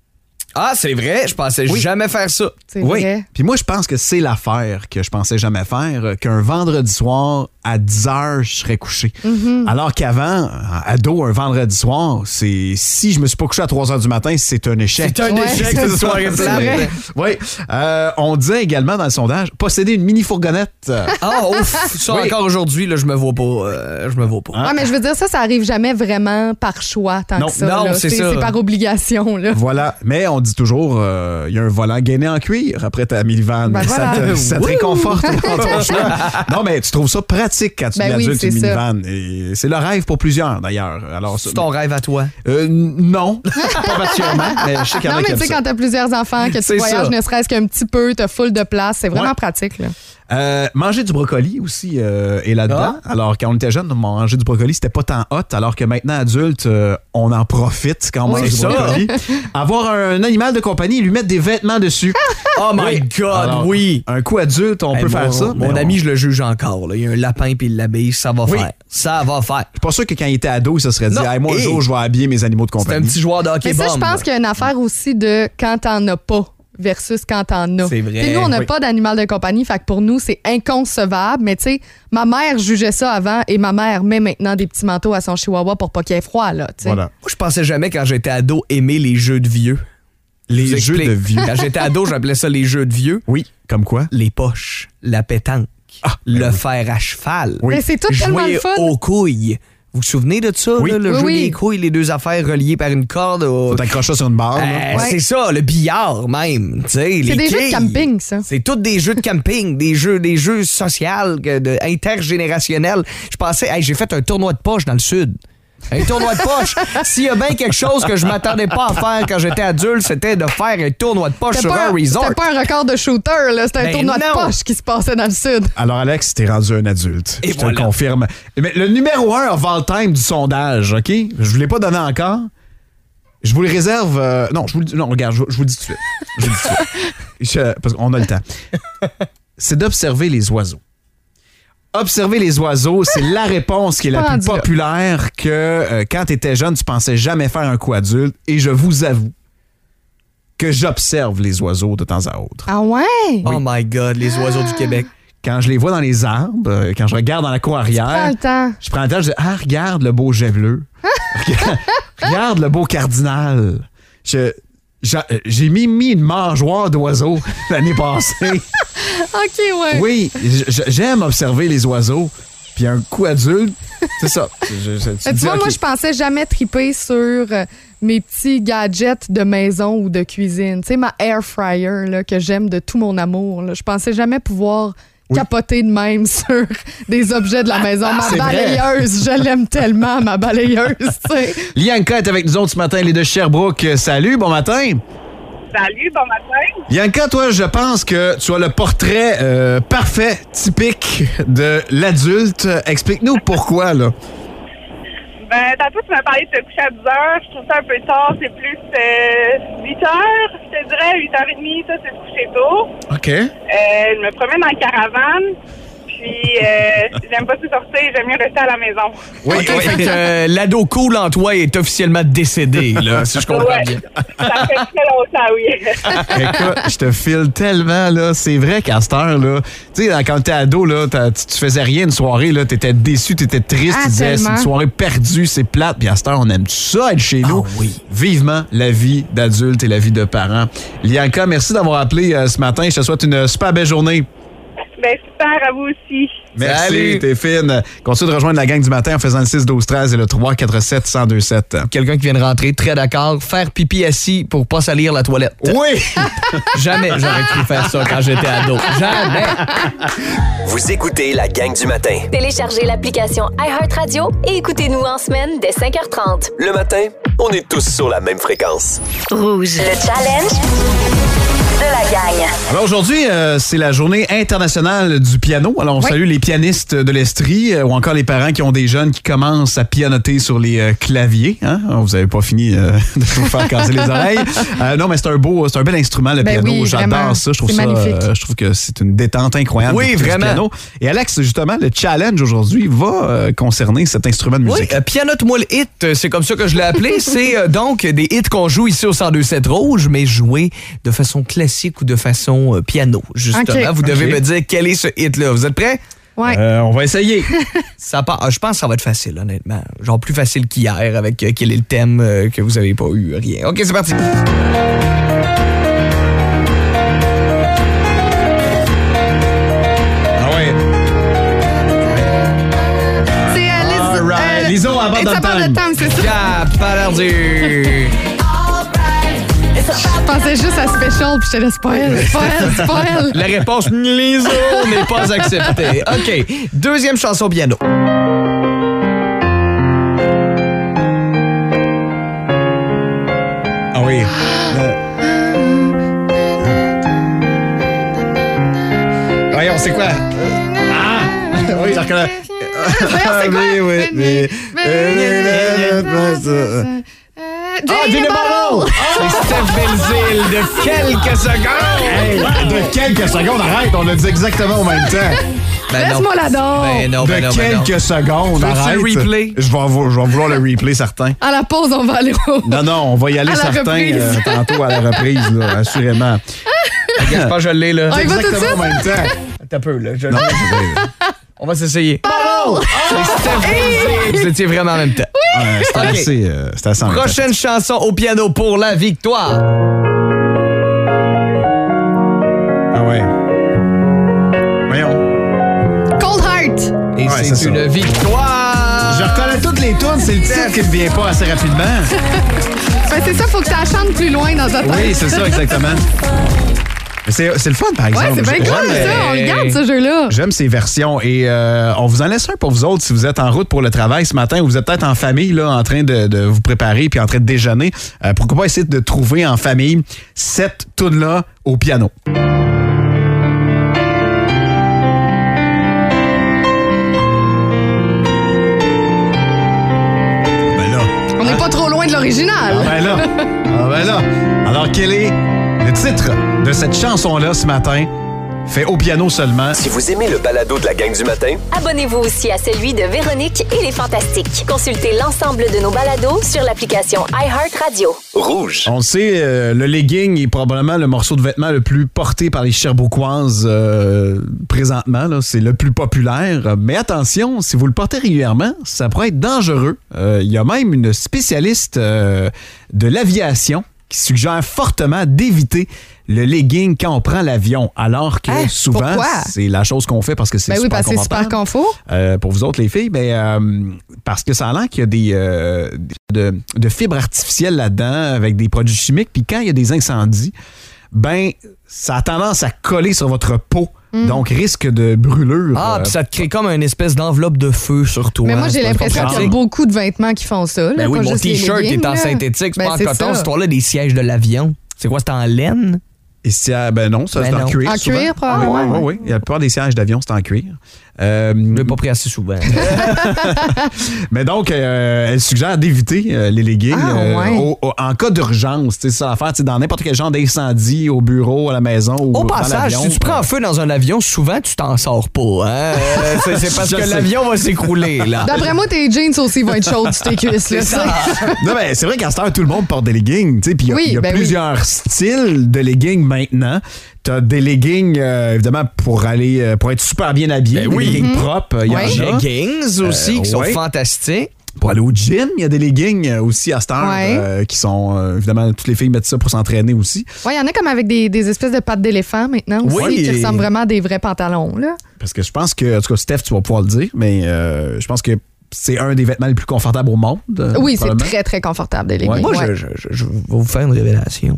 Ah, c'est vrai? Je pensais Oui. jamais faire ça. C'est Oui. vrai. Puis moi, je pense que c'est l'affaire que je pensais jamais faire, euh, qu'un vendredi soir, à dix heures, je serais couché. Mm-hmm. Alors qu'avant, ado, un vendredi soir, c'est si je me suis pas couché à trois heures du matin, c'est un échec. C'est un Ouais, échec, c'est cette ça, soirée c'est plate. vrai. Oui. Euh, on disait également dans le sondage, posséder une mini-fourgonnette. Ah, ouf! Ça, Oui. encore aujourd'hui, là, je me vois pas. euh, je me vois pas. Hein? Ouais, mais je veux dire, ça, ça arrive jamais vraiment par choix, tant Non. que ça. Non, là. c'est c'est, ça. c'est par obligation, là. Voilà. Mais on dit toujours, euh, il y a un volant gainé en cuir après ta minivan. Ben ça, voilà. te, ça te réconforte dans ton choix. Non, mais tu trouves ça pratique quand tu Ben es oui, adulte, c'est une ça. minivan. Et c'est le rêve pour plusieurs, d'ailleurs. Alors, ça- C'est ton rêve à toi. Euh, non, pas particulièrement, mais je sais qu'il y en Non, a qui mais tu aiment sais, ça. quand t'as plusieurs enfants, que tu C'est voyages ça. ne serait-ce qu'un petit peu, t'as full de place, c'est vraiment Ouais. pratique, là. Euh, manger du brocoli aussi euh, est là-dedans. Ah. Alors, quand on était jeune, manger du brocoli, c'était pas tant hot, alors que maintenant, adulte, euh, on en profite quand on Oui, mange du ça. brocoli. Avoir un animal de compagnie et lui mettre des vêtements dessus. Oh my Oui. God, Alors, oui! Un coup adulte, on Hey, peut mon, faire ça. Mon mais ami, on- je le juge encore. Là. Il y a un lapin puis il l'habille. Ça va Oui. faire. Ça va faire. Je suis pas sûr que quand il était ado, il se serait dit Non. hey, moi, un Hey. jour, je vais habiller mes animaux de C'est un compagnie. petit joueur de hockey Mais ça, je bomb, pense là. qu'il y a une affaire aussi de quand t'en as pas versus quand t'en as. C'est vrai. T'sais, nous, on n'a Oui. pas d'animal de compagnie, fait que pour nous, c'est inconcevable. Mais tu sais, ma mère jugeait ça avant et ma mère met maintenant des petits manteaux à son chihuahua pour pas qu'il ait froid, là. t'sais. Voilà. Moi, je pensais jamais, quand j'étais ado, aimer les jeux de vieux. Je Les vous jeux explique. de vieux. Quand j'étais ado, j'appelais ça les jeux de vieux. Oui, comme quoi? Les poches, la pétanque, Ah, le ben oui. fer à cheval. Oui. Mais c'est tout tellement Jouer le fun. aux couilles. Vous vous souvenez de ça, oui. là, le oui, jeu oui. des couilles, les deux affaires reliées par une corde? Au... Faut t'accrocher sur une barre. Euh, là. C'est ça, le billard même. C'est les des jeux quilles. de camping, ça. C'est tous des jeux de camping, des jeux, des jeux sociaux, de, intergénérationnels. Je pensais, hey, j'ai fait un tournoi de poche dans le sud. Un tournoi de poche. S'il y a bien quelque chose que je m'attendais pas à faire quand j'étais adulte, c'était de faire un tournoi de poche C'était sur pas un resort. C'était pas un record de shooter, là. C'était un Ben tournoi non. de poche qui se passait dans le sud. Alors, Alex, t'es rendu un adulte. Et je voilà. te le confirme. Mais le numéro un of all time du sondage, OK? Je vous l'ai pas donné encore. Je vous le réserve. euh, non, je vous le dis. Non, regarde, je, je vous le dis tout de suite. Je vous le dis tout de suite. Je- parce qu'on a le temps. C'est d'observer les oiseaux. Observer les oiseaux, c'est la réponse qui est la plus Rendu là. populaire que euh, quand tu étais jeune, tu pensais jamais faire un coup adulte. Et je vous avoue que j'observe les oiseaux de temps à autre. Ah ouais? Oh my God, les oiseaux du Québec. Quand je les vois dans les arbres, euh, quand je regarde dans la cour Prends arrière, le temps. je prends le temps, je dis « Ah, regarde le beau jet bleu. regarde, regarde le beau cardinal. Je- j'a- J'ai mis, mis une mangeoire d'oiseaux l'année passée. OK, ouais. Oui, j- j'aime observer les oiseaux. Puis un coup adulte, c'est ça. Je- je- Mais tu dis, vois, OK. moi, je pensais jamais triper sur euh, mes petits gadgets de maison ou de cuisine. Tu sais, ma air fryer, là, que j'aime de tout mon amour. Là. Je pensais jamais pouvoir capoter de même sur des objets de la maison. Ma C'est vrai. balayeuse, je l'aime tellement, ma balayeuse, tu sais. Lianca est avec nous autres ce matin, les de Sherbrooke. Salut, bon matin. Salut, bon matin. Lianca, toi, je pense que tu as le portrait euh, parfait, typique de l'adulte. Explique-nous pourquoi, là. Ben, tantôt, tu m'as parlé de te coucher à dix heures. Je trouve ça un peu tard. C'est plus euh, huit heures. Je te dirais huit heures trente, ça, c'est se coucher tôt. OK. Euh, je me promène en caravane. Puis, euh, j'aime pas tout sortir. J'aime mieux rester à la maison. Oui, OK, fait que euh, l'ado cool en toi est officiellement décédé, là, si je comprends Ouais. bien. Ça fait très longtemps, oui. Écoute, je te file tellement, là. C'est vrai qu'à cette heure, là, tu sais, quand t'es ado, là, t'as- tu tu faisais rien une soirée, là, t'étais déçu, t'étais triste, Ah, tu disais, c'est tellement. une soirée perdue, c'est plate, puis à cette heure, on aime ça être chez nous. Ah oui. Vivement la vie d'adulte et la vie de parents. Lianca, merci d'avoir appelé euh, ce matin. Je te souhaite une super belle journée. Ben, super, à vous aussi. Merci, Salut. t'es fine. Continue de rejoindre la gang du matin en faisant le six douze treize et le trois quatre sept un zéro deux sept. Quelqu'un qui vient de rentrer, très d'accord, faire pipi assis pour pas salir la toilette. Oui! Jamais j'aurais pu faire ça quand j'étais ado. Jamais. Vous écoutez la gang du matin. Téléchargez l'application iHeartRadio et écoutez-nous en semaine dès cinq heures trente. Le matin, on est tous sur la même fréquence. Rouge. Le challenge de la gang. Alors aujourd'hui, euh, c'est la journée internationale du piano. Alors on Oui. salue les pianistes de l'Estrie euh, ou encore les parents qui ont des jeunes qui commencent à pianoter sur les euh, claviers. Hein? Vous avez pas fini euh, de vous faire casser les oreilles. Euh, non, mais c'est un beau, c'est un bel instrument le Ben piano. oui, J'adore vraiment. ça. Je trouve C'est ça, magnifique. euh, je trouve que c'est une détente incroyable. Oui, d'écouter du vraiment. piano. Et Alex, justement, le challenge aujourd'hui va euh, concerner cet instrument de Oui, musique. euh, Pianote-moi le hit, euh, c'est comme ça que je l'ai appelé. C'est euh, donc des hits qu'on joue ici au cent deux sept Rouge, mais joués de façon classique ou de façon euh, piano, justement. Ok. Vous devez Ok. me dire quel est ce hit-là. Vous êtes prêts? Ouais. Euh, on va essayer. Ça part, ah, je pense que ça va être facile, honnêtement. Genre plus facile qu'hier avec euh, quel est le thème euh, que vous avez pas eu, rien. OK, c'est parti. Ah ouais. C'est Alice. All right. euh, Liso, avant et dans ça le parle de time. temps, c'est ça. Cap, perdu. Je pensais juste à Special, puis j'étais là, c'est pas elle, c'est pas elle, c'est pas elle. La réponse Liso n'est pas acceptée. OK, deuxième chanson piano. Ah oui. Euh. Voyons, c'est quoi? Ah! Oui, je reconnais. Voyons, c'est quoi? Oui, oui, oui. Ah, Jenny Bottle! C'est Steph Belzil de quelques secondes. Hey, de quelques secondes, arrête, on l'a dit exactement au même temps. Ben non. Laisse-moi la dor. Ben non, De ben non, ben non. quelques secondes, Veux-tu arrête. le replay? Je vais, vo- je vais vouloir le replay, certain. À la pause, on va aller au... Non, non, on va y aller À la certain reprise. euh, tantôt à la reprise, là, assurément. Je pense que je l'ai, là. On y va tout de Exactement au suite? même temps. T'as un peu, là. Je- Non, je- On va s'essayer. C'est Steph Belzil. Vous étiez vraiment en même temps. Ouais, C'était Ok. assez, euh, c'était assez en même temps. Prochaine chanson au piano pour la victoire. Ah ouais. Voyons. Cold Heart. Et Ouais, c'est c'est ça. une victoire Je reconnais toutes les tunes, c'est le titre qui ne vient pas assez rapidement. Ben, c'est ça, faut que tu la chantes plus loin dans ta tête. Oui, c'est ça, exactement. C'est, c'est le fun, par exemple. Ouais, c'est bien cool, ça. On le garde, ce jeu-là. J'aime ces versions. Et euh, on vous en laisse un pour vous autres si vous êtes en route pour le travail ce matin ou vous êtes peut-être en famille, là, en train de, de vous préparer puis en train de déjeuner. Euh, pourquoi pas essayer de trouver en famille cette toune-là au piano. Ben là. On n'est hein? pas trop loin de l'original. Ah ben là. Ah ben là. Alors, quel est le titre de cette chanson-là ce matin, fait au piano seulement? Si vous aimez le balado de la gang du matin, abonnez-vous aussi à celui de Véronique et les Fantastiques. Consultez l'ensemble de nos balados sur l'application iHeartRadio. Rouge. On sait, euh, le legging est probablement le morceau de vêtement le plus porté par les Sherbrookoises euh, présentement. Là, c'est le plus populaire. Mais attention, si vous le portez régulièrement, ça pourrait être dangereux. Il euh, y a même une spécialiste euh, de l'aviation qui suggère fortement d'éviter le legging quand on prend l'avion, alors que hein? souvent, Pourquoi? c'est la chose qu'on fait parce que c'est ben super oui, parce que c'est super confort. Euh, pour vous autres, les filles, ben, euh, parce que ça a l'air qu'il y a des, euh, de, de fibres artificielles là-dedans avec des produits chimiques, puis quand il y a des incendies, ben, ça a tendance à coller sur votre peau. Mm. Donc, risque de brûlure. Ah, euh, puis ça te crée comme une espèce d'enveloppe de feu sur toi. Mais moi, j'ai l'impression qu'il y a beaucoup de vêtements qui font ça. Là, ben oui, pas mon juste T-shirt leggings, est en là. synthétique, c'est ben, pas en c'est coton. ça. C'est toi là des sièges de l'avion. C'est quoi, c'est en laine? Et si, ben non, ça ben c'est en non. cuir. En souvent. cuir, probablement. Oui, oui, oui. Il y a la plupart des sièges d'avion, c'est en cuir. Euh, Je l'ai pas pris assez souvent. Mais donc, euh, elle suggère d'éviter euh, les leggings ah, euh, ouais. au, au, en cas d'urgence. C'est ça l'affaire, dans n'importe quel genre d'incendie, au bureau, à la maison ou Au dans passage, l'avion. si tu prends feu dans un avion, souvent tu t'en sors pas. Hein? c'est, c'est parce Je que sais. l'avion va s'écrouler. Là. D'après moi, tes jeans aussi vont être chaudes sur tes cuisses. Là, ça. Non, mais c'est vrai qu'à cette heure, tout le monde porte des leggings. Puis il y a, Oui, y a ben plusieurs oui. styles de leggings maintenant. T'as des leggings, euh, évidemment, pour aller euh, pour être super bien habillé. Ben des oui. leggings Mm-hmm. propres. Il y en Ouais. a. Leggings aussi, Euh, qui sont ouais. fantastiques. Pour aller au gym, il y a des leggings euh, aussi à cette heure Ouais. euh, qui sont, euh, évidemment, toutes les filles mettent ça pour s'entraîner aussi. Oui, il y en a comme avec des, des espèces de pattes d'éléphant maintenant aussi, Oui, qui et- ressemblent vraiment à des vrais pantalons. Là. Parce que je pense que, en tout cas, Steph, tu vas pouvoir le dire, mais euh, je pense que c'est un des vêtements les plus confortables au monde. euh, Oui, c'est probablement. très, très confortable, des leggings. Moi, ouais. je, je, je, je vais vous faire une révélation.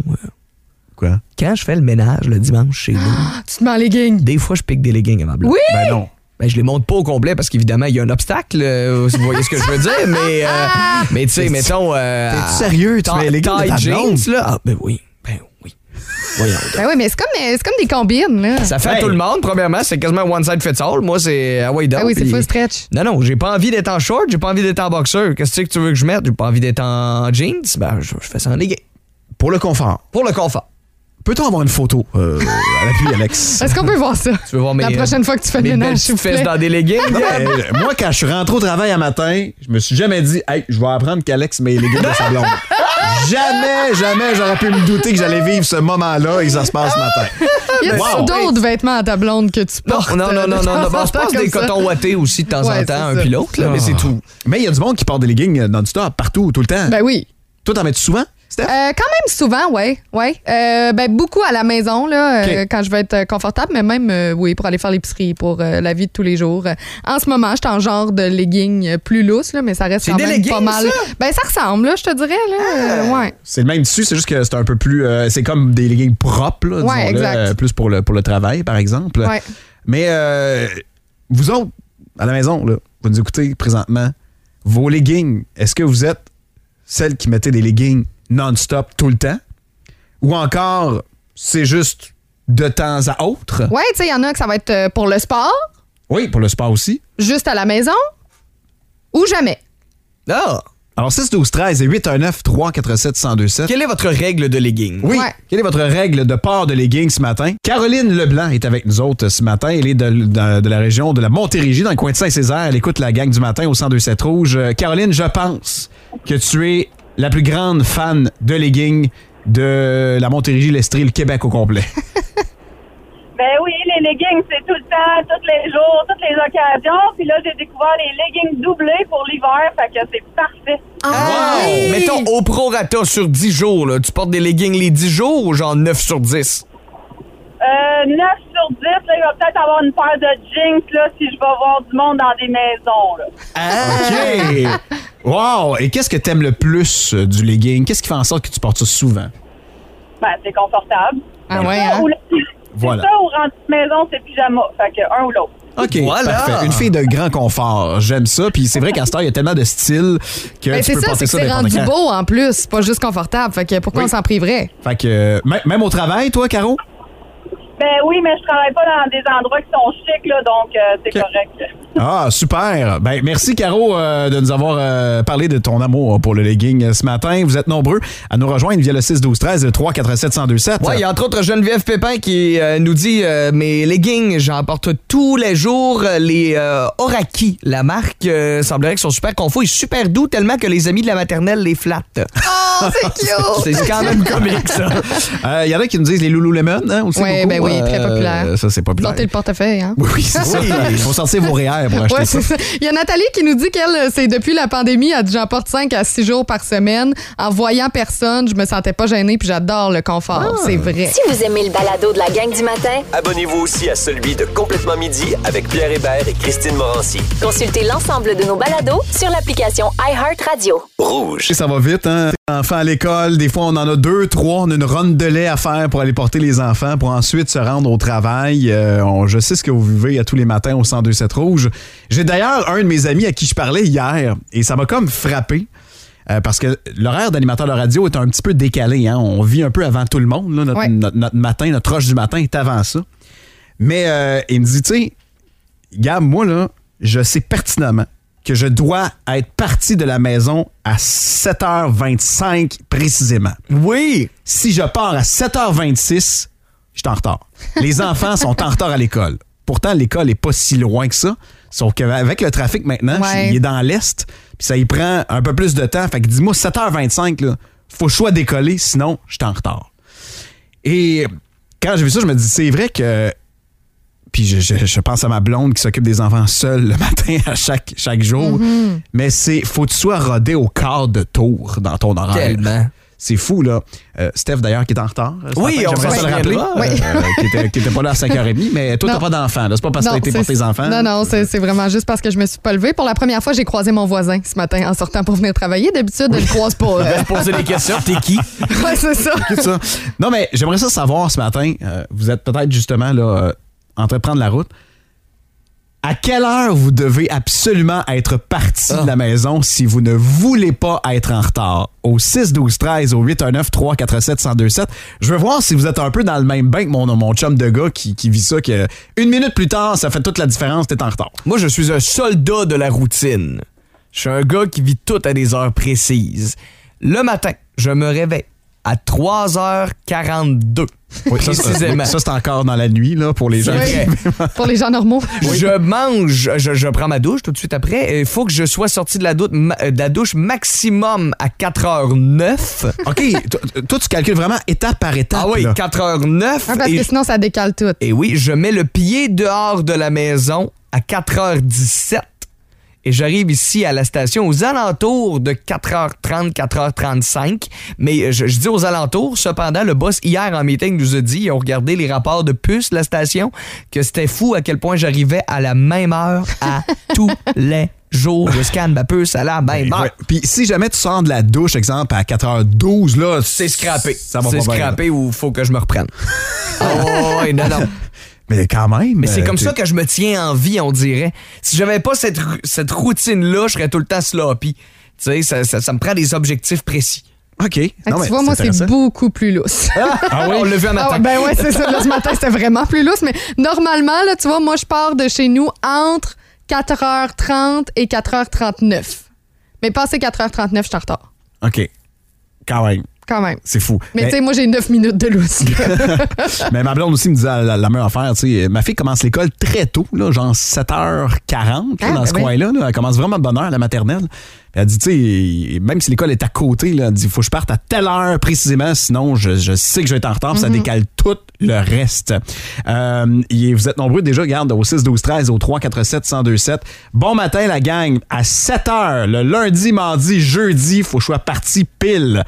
Quoi? Quand je fais le ménage le dimanche chez nous, Tu te mets en leggings. des fois, je pique des leggings à ma blonde. Oui! Ben non. Ben, je les monte pas au complet parce qu'évidemment, il y a un obstacle, euh, si vous voyez ce que je veux dire, mais, euh, mais tu sais, mettons... Euh, T'es-tu sérieux? Tu ta- mets les leggings de taille ta blonde? jeans, là? Ah, ben oui, ben oui. Voyons. Ben oui, mais c'est comme, c'est comme des combines. Là. Ça fait à Hey. tout le monde, premièrement, c'est quasiment one size fits all. Moi, c'est ah ouais, donc, Ben oui, c'est puis- full stretch. Non, non, j'ai pas envie d'être en short, j'ai pas envie d'être en boxeur. Qu'est-ce que tu veux que je mette? J'ai pas envie d'être en jeans. Ben, je, je fais ça en leggings. Pour le confort. Pour le confort. Peut-on avoir une photo euh, à l'appui, Alex? Est-ce qu'on peut voir ça? Tu veux voir mes, La prochaine fois que tu fais le mes belles ménage, s'il petites vous fesses plaît. dans des leggings? Non, mais, euh, moi, quand je suis rentré au travail un matin, je me suis jamais dit, hey, je vais apprendre qu'Alex met les leggings de sa blonde. Jamais, jamais j'aurais pu me douter que j'allais vivre ce moment-là et que ça se passe ce matin. Y a Wow. d'autres vêtements à ta blonde que tu Non, portes? non, non, non, non, non. Bon, je pense des comme ça. cotons ouatés aussi de temps Ouais, en temps, un c'est ça. puis l'autre, là, mais c'est tout. Mais il y a du monde qui porte des leggings non-stop, partout, tout le temps. Ben oui. Toi, t'en mets-tu souvent, Steph? Euh, quand même souvent, oui. Ouais. Euh, ben, beaucoup à la maison, là, euh, OK. quand je veux être confortable, mais même, euh, oui, pour aller faire l'épicerie, pour euh, la vie de tous les jours. Euh, En ce moment, je suis en genre de leggings euh, plus lousse, là, mais ça reste C'est quand des même leggings, pas mal. ça? Ben, ça ressemble, là, je te dirais. Là. Euh, ouais. C'est le même tissu, c'est juste que c'est un peu plus... euh, c'est comme des leggings propres, là, Ouais, disons-le, exact. euh, plus pour le, pour le travail, par exemple. Ouais. Mais euh, vous autres, à la maison, là, vous nous écoutez présentement, vos leggings, est-ce que vous êtes celles qui mettaient des leggings non-stop tout le temps? Ou encore, c'est juste de temps à autre? Ouais, tu sais, il y en a que ça va être euh, pour le sport, Oui, pour le sport aussi. juste à la maison, ou jamais. Ah! Alors, six douze treize et huit un neuf trois quatre sept un zéro deux sept. Quelle est votre règle de legging? Oui. Ouais. Quelle est votre règle de port de leggings ce matin? Caroline Leblanc est avec nous autres ce matin. Elle est de, de- de la région de la Montérégie, dans le coin de Saint-Césaire. Elle écoute la gang du matin au cent deux sept Rouge. Euh, Caroline, je pense que tu es la plus grande fan de leggings de la Montérégie, l'Estrie, le Québec au complet. Ben oui, les leggings, c'est tout le temps, tous les jours, toutes les occasions. Puis là, j'ai découvert les leggings doublés pour l'hiver, fait que c'est parfait. Ah, oui! Mettons, au prorata sur dix jours, là, tu portes des leggings les dix jours ou genre neuf sur dix? Euh, neuf sur dix, là, il va peut-être avoir une paire de jeans là, si je vais voir du monde dans des maisons. Là. Ah! OK! Wow! Et qu'est-ce que t'aimes le plus euh, du legging? Qu'est-ce qui fait en sorte que tu portes ça souvent? Ben, c'est confortable. Ah ouais, ça, hein? ou le- Voilà. C'est ça ou rentrer maison, c'est pyjama. Fait que un ou l'autre. OK, Voilà. parfait. Une fille de grand confort. J'aime ça. Puis c'est vrai qu'à cette heure, il y a tellement de styles que Ben, tu c'est peux ça, porter c'est ça que c'est n'importe rendu quand. beau en plus. C'est pas juste confortable. Fait que pourquoi Oui. on s'en priverait? Fait que, euh, même- même au travail, toi, Caro? Ben oui, mais je travaille pas dans des endroits qui sont chics, là, donc euh, c'est OK. correct. Ah, super. Ben, merci, Caro, euh, de nous avoir euh, parlé de ton amour pour le legging euh, ce matin. Vous êtes nombreux à nous rejoindre via le six douze treize, le trois quatre sept, un zéro deux sept. Ouais, il y a entre autres Geneviève Pépin qui euh, nous dit euh, mes leggings, j'en porte tous les jours. Les euh, Oraki, la marque, euh, semblerait qu'ils sont super confos et super doux tellement que les amis de la maternelle les flattent. Oh, c'est cute! C'est quand même comique, ça. Il euh, y en a qui nous disent les Lululemon, hein, aussi Ouais, beaucoup. ben oui, très populaire. Euh, ça, c'est populaire. Sortez le portefeuille, hein? Oui, c'est ça. Il faut sortir vos R E E R pour acheter Ouais, ça. c'est ça. Il y a Nathalie qui nous dit qu'elle, c'est depuis la pandémie, elle dit j'en porte cinq à six jours par semaine. En voyant personne, je me sentais pas gênée puis j'adore le confort. C'est vrai. Si vous aimez le balado de la gang du matin, Abonnez-vous aussi à celui de Complètement Midi avec Pierre Hébert et Christine Morancy. consultez l'ensemble de nos balados sur l'application iHeartRadio. Rouge. Ça va vite, hein? Enfants à l'école, des fois on en a deux, trois, on a une ronde de lait à faire pour aller porter les enfants pour ensuite se rendre au travail. Euh, on- je sais ce que vous vivez à tous les matins au cent deux sept Rouge. J'ai d'ailleurs un de mes amis à qui je parlais hier et ça m'a comme frappé. Euh, parce que l'horaire d'animateur de radio est un petit peu décalé. Hein? On vit un peu avant tout le monde. Là. Notre, Ouais. notre- notre matin, notre roche du matin est avant ça. Mais euh, il me dit, tu sais, Gab, moi, là, je sais pertinemment que je dois être parti de la maison à sept heures vingt-cinq précisément. Oui. Si je pars à sept heures vingt-six, je suis en retard. Les enfants sont en retard à l'école. Pourtant, l'école n'est pas si loin que ça. Sauf qu'avec le trafic maintenant, Ouais. il est dans l'Est, puis ça y prend un peu plus de temps. Fait que dis-moi, sept heures vingt-cinq, là, faut que je sois décollé, sinon, je suis en retard. Et quand j'ai vu ça, je me dis, c'est vrai que... Puis je, je- je pense à ma blonde qui s'occupe des enfants seule le matin à chaque, chaque jour. Mm-hmm. Mais c'est faut que tu sois rodé au quart de tour dans ton horaire. Tellement. C'est fou, là. Euh, Steph, d'ailleurs, qui est en retard. euh, ce Oui, matin, on j'aimerais s'en ça le rappeler. souviendra. euh, qui, était, qui était pas là à cinq heures trente. Mais toi, Non. t'as pas d'enfant. là. C'est pas parce que t'as été c'est- pour tes enfants. Non, non, c'est c'est vraiment juste parce que je me suis pas levée. Pour la première fois, j'ai croisé mon voisin ce matin en sortant pour venir travailler. D'habitude, je le croise pas. On euh. va se poser des questions. T'es qui? Ouais, c'est ça. Tout ça. Non, mais j'aimerais ça savoir ce matin. euh, vous êtes peut-être justement là, euh, en train de prendre la route. À quelle heure vous devez absolument être parti Ah. de la maison si vous ne voulez pas être en retard? Au six douze treize, au huit un neuf, trois quatre sept, un zéro deux sept. Je veux voir si vous êtes un peu dans le même bain que mon, mon chum de gars qui, qui vit ça, que une minute plus tard, ça fait toute la différence, t'es en retard. Moi, je suis un soldat de la routine. Je suis un gars qui vit tout à des heures précises. Le matin, je me réveille à trois heures quarante-deux. Oui, ça, c'est- précisément. ça, c'est encore dans la nuit là, pour les gens. C'est vrai. Pour les gens normaux. Je mange, je, je prends ma douche tout de suite après. Il faut que je sois sorti de la, douche, de la douche maximum à quatre heures neuf. OK, toi, toi, tu calcules vraiment étape par étape. Ah oui, là. quatre heures neuf. Ah, parce et, que sinon, ça décale tout. et oui, je mets le pied dehors de la maison à quatre heures dix-sept. Et j'arrive ici à la station aux alentours de quatre heures trente, quatre heures trente-cinq. Mais je, je dis aux alentours, cependant, le boss, hier en meeting, nous a dit, ils ont regardé les rapports de puces de la station, que c'était fou à quel point j'arrivais à la même heure à tous les jours. Je scanne ma puce à la même heure. Ouais. Puis si jamais tu sors de la douche, exemple, à quatre heures douze, là, C'est scrappé. Ça va C'est pas bien, scrappé ou il faut que je me reprenne. Oh, ouais, non, non. Mais quand même. Mais c'est euh, comme t'es- ça que je me tiens en vie, on dirait. Si j'avais pas cette, ru- cette routine-là, je serais tout le temps sloppy. Tu sais, ça, ça, ça me prend des objectifs précis. OK. Fait que Non, tu mais vois, moi, c'est intéressant. beaucoup plus lousse. Ah oui? On l'a vu un matin. Ah ouais, ben ouais, c'est ça. Là, ce matin, c'était vraiment plus lousse. Mais normalement, là, tu vois, moi, je pars de chez nous entre quatre heures trente et quatre heures trente-neuf. Mais passé quatre heures trente-neuf, je suis en retard. OK. Quand même. Quand même. C'est fou. Mais tu sais, moi, j'ai neuf minutes de lousse. Mais ma blonde aussi me disait la, la même affaire. Tu sais, ma fille commence l'école très tôt, là, genre sept heures quarante, là, Ah, dans ben ce oui. coin-là. Là. Elle commence vraiment de bonne heure, la maternelle. Puis elle dit, tu sais, même si l'école est à côté, là, elle dit, faut que je parte à telle heure précisément, sinon je, je sais que je vais être en retard, puis ça décale tout le reste. Euh, et vous êtes nombreux déjà, regarde, au six douze treize, au trois quatre sept, un zéro deux sept. Bon matin, la gang, à sept heures, le lundi, mardi, jeudi, faut que je sois parti pile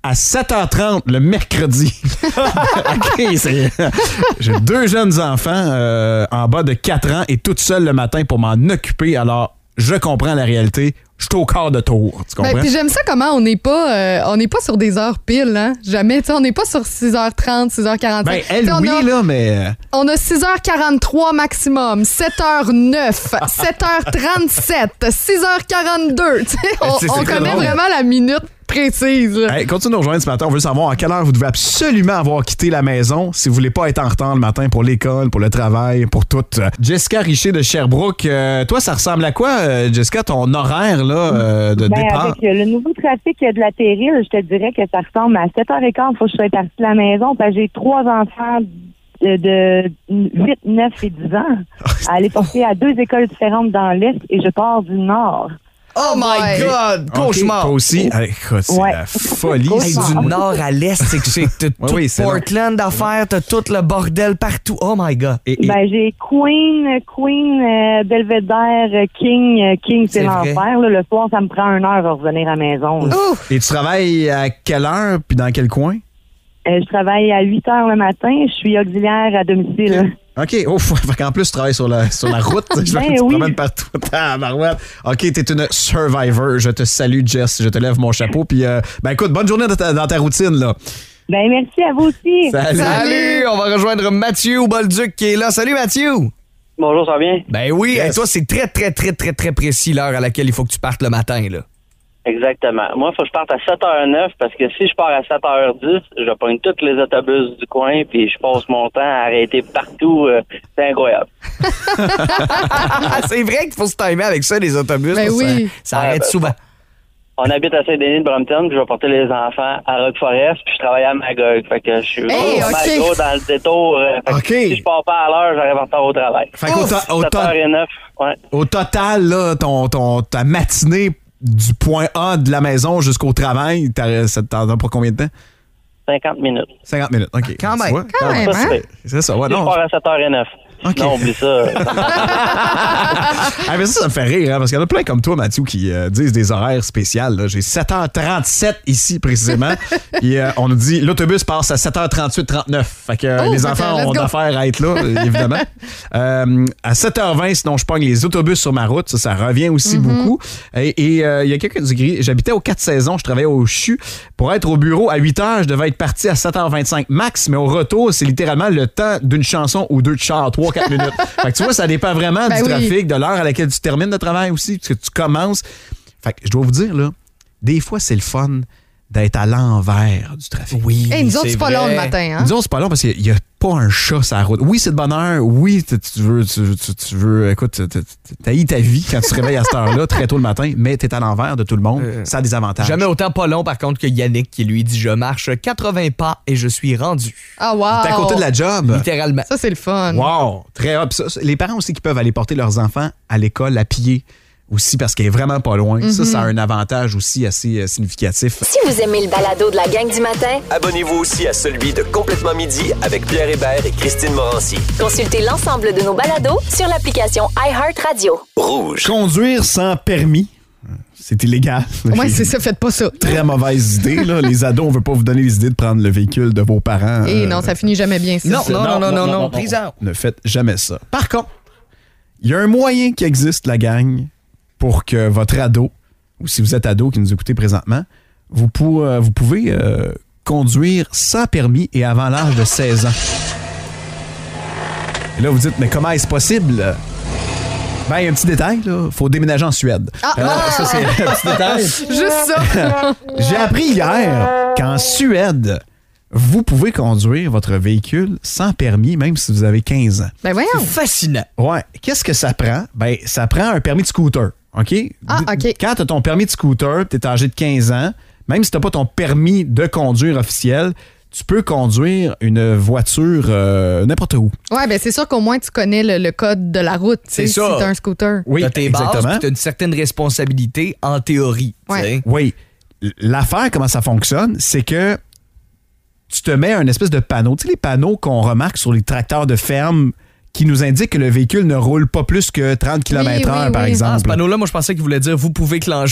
à sept heures trente le mercredi. OK, c'est... J'ai deux jeunes enfants euh, en bas de quatre ans et toute seule le matin pour m'en occuper. Alors, je comprends la réalité. Je suis au quart de tour. Tu comprends? Ben, puis j'aime ça comment on n'est pas, euh, on n'est pas sur des heures piles, hein? Jamais. T'sais, on n'est pas sur six heures trente, six heures quarante-cinq. Ben, elle, on oui, a, là, mais... On a six heures quarante-trois maximum, sept heures neuf, sept heures trente-sept, six heures quarante-deux. T'sais, on C'est- c'est on très connaît drôle. vraiment la minute précise. là. Hey, continue de nous rejoindre ce matin. On veut savoir à quelle heure vous devez absolument avoir quitté la maison si vous voulez pas être en retard le matin pour l'école, pour le travail, pour tout. Jessica Richer de Sherbrooke, euh, toi, ça ressemble à quoi, euh, Jessica, ton horaire là, euh, de Ben, départ? avec euh, le nouveau trafic de la Terrille, je te dirais que ça ressemble à sept heures quinze. Il faut que je sois partie de la maison parce que j'ai trois enfants de, de huit, neuf et dix ans à aller porter à deux écoles différentes dans l'Est et je pars du Nord. Oh my God! Cauchemar! Toi aussi? Ah, écoute, c'est Ouais. la folie. Cauchemar. Hey, ça. du nord à l'est, c'est que c'est t'as Ouais, tout oui, c'est Portland à faire, t'as tout le bordel partout. Oh my God! Et, et- Ben, j'ai Queen, Queen, euh, Belvedere, King. euh, King, c'est C'est vrai. l'enfer. là. Le soir, ça me prend une heure à revenir à la maison. là. Ouf! et tu travailles à quelle heure puis dans quel coin? Euh, je travaille à huit heures le matin. Je suis auxiliaire à domicile. OK. Oh, fait qu'en plus, tu travailles sur la, sur la route. Je vois Ben que tu te oui. promènes partout. Tabarouette. OK, t'es une survivor. Je te salue, Jess. Je te lève mon chapeau. Puis, euh, ben écoute, bonne journée dans ta, dans ta routine, là. Ben, merci à vous aussi. Salut. Salut! On va rejoindre Mathieu Bolduc qui est là. Salut Mathieu! Bonjour, ça va bien? Ben oui, Yes. et toi, c'est très, très, très, très, très précis l'heure à laquelle il faut que tu partes le matin, là. Exactement. Moi, il faut que je parte à sept heures neuf parce que si je pars à sept heures dix, je pogne tous les autobus du coin puis je passe mon temps à arrêter partout. Euh, c'est incroyable. c'est vrai qu'il faut se timer avec ça, les autobus. Ben parce que oui. Ça, ça Ouais, arrête ben, souvent. On habite à Saint-Denis de Brompton puis je vais porter les enfants à Rock-Forest puis je travaille à Magog. Fait que je suis Hey, pas mal ok. gros dans le détour. euh, fait que Ok. Si je pars pas à l'heure, j'arrive en retard au travail. Fait qu'au to- au sept to- heures neuf, ouais. Au total, là, ton, ton, ta matinée du point A de la maison jusqu'au travail, t'as- ça t'en donne pour combien de temps? cinquante minutes. cinquante minutes, OK. Quand Tu même. vois? Quand même, Ça, hein? c'est- C'est ça, ouais, Si je non. pars à sept heures neuf. Ok. Non, oublie ça. Ah, mais ça, ça me fait rire, hein, parce qu'il y en a plein comme toi, Mathieu, qui euh, disent des horaires spéciaux. là. J'ai sept heures trente-sept ici, précisément. Et euh, on nous dit, l'autobus passe à sept heures trente-huit trente-neuf. Fait que euh, Oh, les fait que enfants let's ont go. affaire à être là, euh, évidemment. Euh, à sept heures vingt, sinon, je pogne les autobus sur ma route. Ça, ça revient aussi beaucoup. Et et, euh, il y a quelqu'un qui dit, j'habitais aux quatre saisons, je travaillais au C H U. Pour être au bureau à huit heures, je devais être parti à sept heures vingt-cinq max, mais au retour, c'est littéralement le temps d'une chanson ou deux de char, trois quatre minutes. Fait que tu vois, ça dépend vraiment Ben du oui. trafic, de l'heure à laquelle tu termines le travail aussi, parce que tu commences. Fait que je dois vous dire, là, des fois, c'est le fun d'être à l'envers du trafic. Oui. Hey, nous autres, c'est c'est pas vrai. long le matin, hein? Disons, c'est pas long parce qu'il n'y a pas un chat sur la route. Oui, c'est de bonne heure. Oui, tu tu veux, tu, tu- tu veux, écoute, tu haïs ta vie quand tu te réveilles à cette heure-là, très tôt le matin, mais tu es à l'envers de tout le monde. Euh, ça a des avantages. Jamais autant pas long, par contre, que Yannick qui lui dit « Je marche quatre-vingts pas et je suis rendu. Ah, wow! T'es à côté de la job. » Littéralement. Ça, c'est le fun. Wow! Très hop. Ça, ça, les parents aussi qui peuvent aller porter leurs enfants à l'école à pied aussi parce qu'elle est vraiment pas loin. Ça, ça a un avantage aussi assez euh, significatif. Si vous aimez le balado de la gang du matin, Abonnez-vous aussi à celui de Complètement Midi avec Pierre Hébert et Christine Morancy. consultez l'ensemble de nos balados sur l'application iHeartRadio. Rouge. Conduire sans permis, c'est illégal. Ouais, c'est ça, faites pas ça. Très mauvaise idée. Là. Les ados, on veut pas vous donner les idées de prendre le véhicule de vos parents. Et Euh, non, ça finit jamais bien, ça. Non, non, non, non, non, non, prison. Ne faites jamais ça. Par contre, il y a un moyen qui existe, la gang, pour que votre ado, ou si vous êtes ado qui nous écoutez présentement, vous, pour, euh, vous pouvez euh, conduire sans permis et avant l'âge de seize ans. Et là, vous dites, mais comment est-ce possible? Ben, il y a un petit détail, là. Faut déménager en Suède. Ah, Euh, ah! ça, c'est un petit détail. Juste ça. J'ai appris hier qu'en Suède, vous pouvez conduire votre véhicule sans permis, même si vous avez quinze ans. Ben voyons. C'est fascinant. Ouais. Qu'est-ce que ça prend? Ben, ça prend un permis de scooter. OK? Ah, D- OK. Quand tu as ton permis de scooter, tu es âgé de quinze ans, même si tu n'as pas ton permis de conduire officiel, tu peux conduire une voiture euh, n'importe où. Ouais, ben c'est sûr qu'au moins tu connais le, le code de la route. C'est tu sais, ça. Si t'as un scooter. Oui, T'as tes bases, exactement. puis t'as une certaine responsabilité en théorie. tu Ouais. sais. Oui. L'affaire, comment ça fonctionne, c'est que tu te mets un espèce de panneau. Tu sais, les panneaux qu'on remarque sur les tracteurs de ferme qui nous indique que le véhicule ne roule pas plus que trente kilomètres heure, oui, oui, par oui. exemple. Ah, ce panneau-là, moi, je pensais qu'il voulait dire « vous pouvez clencher ».